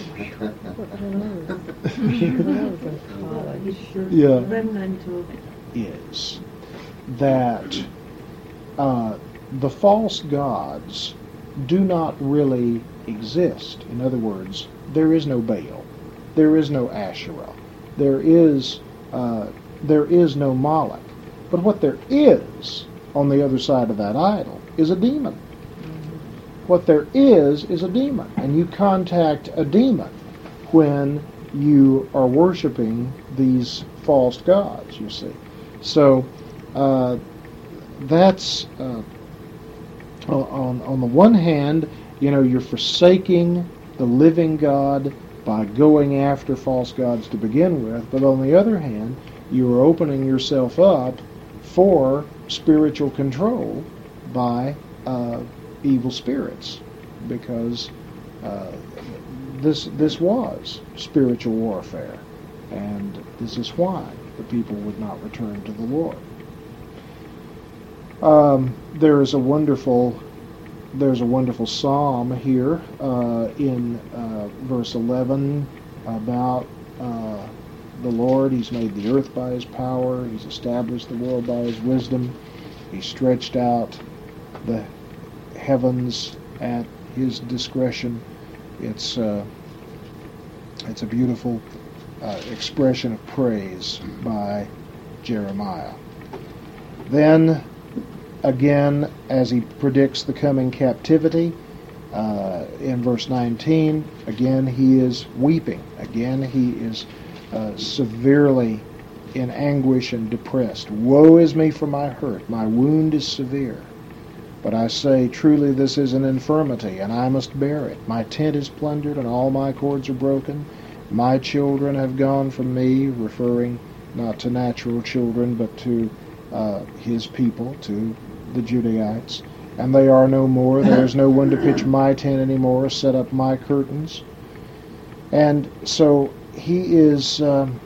A: Yeah.
C: Remnant of
A: Is that uh, the false gods do not really exist. In other words, there is no Baal, there is no Asherah, there is uh, there is no Moloch. But what there is on the other side of that idol is a demon. What there is is a demon, and you contact a demon when you are worshiping these false gods, you see. So uh, that's uh, on on the one hand, you know, you're forsaking the living God by going after false gods to begin with, but on the other hand, you are opening yourself up for spiritual control by uh, evil spirits, because uh, this this was spiritual warfare, and this is why the people would not return to the Lord. Um, there is a wonderful there's a wonderful psalm here uh, in uh, verse eleven about uh, the Lord. He's made the earth by His power. He's established the world by His wisdom. He stretched out the heavens at His discretion. It's uh, it's a beautiful uh, expression of praise by Jeremiah. Then, again, as he predicts the coming captivity, uh, in verse nineteen, again he is weeping. Again he is uh, severely in anguish and depressed. Woe is me for my hurt. My wound is severe. But I say, truly this is an infirmity, and I must bear it. My tent is plundered, and all my cords are broken. My children have gone from me, referring not to natural children, but to uh, his people, to the Judaites. And they are no more. There is no one to pitch my tent anymore, set up my curtains. And so he is um,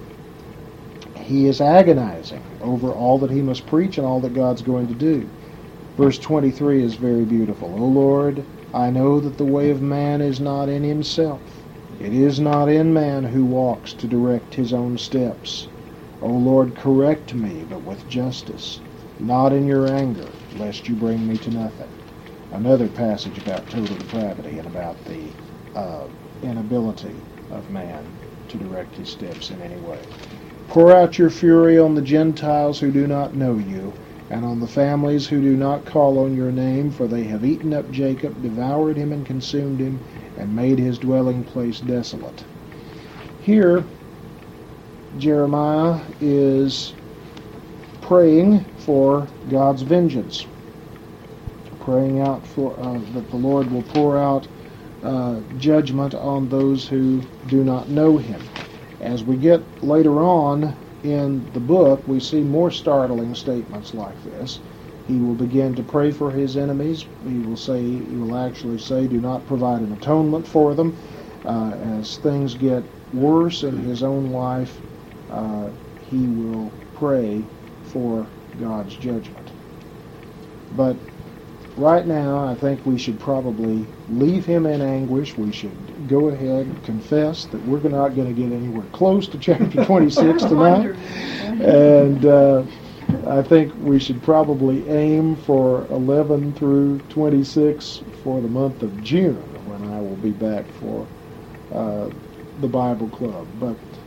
A: he is agonizing over all that he must preach and all that God's going to do. Verse twenty-three is very beautiful. O Lord, I know that the way of man is not in himself. It is not in man who walks to direct his own steps. O Lord, correct me, but with justice, not in your anger, lest you bring me to nothing. Another passage about total depravity and about the uh, inability of man to direct his steps in any way. Pour out your fury on the Gentiles who do not know you, and on the families who do not call on your name, for they have eaten up Jacob, devoured him and consumed him, and made his dwelling place desolate. Here, Jeremiah is praying for God's vengeance, praying out for uh, that the Lord will pour out uh, judgment on those who do not know Him. As we get later on in the book, we see more startling statements like this. He will begin to pray for his enemies. He will say, he will actually say, do not provide an atonement for them. Uh, as things get worse in his own life, uh, he will pray for God's judgment. But right now, I think we should probably leave him in anguish. We should go ahead and confess that we're not going to get anywhere close to chapter twenty-six tonight. And uh, I think we should probably aim for eleven through twenty-six for the month of June, when I will be back for uh, the Bible Club. But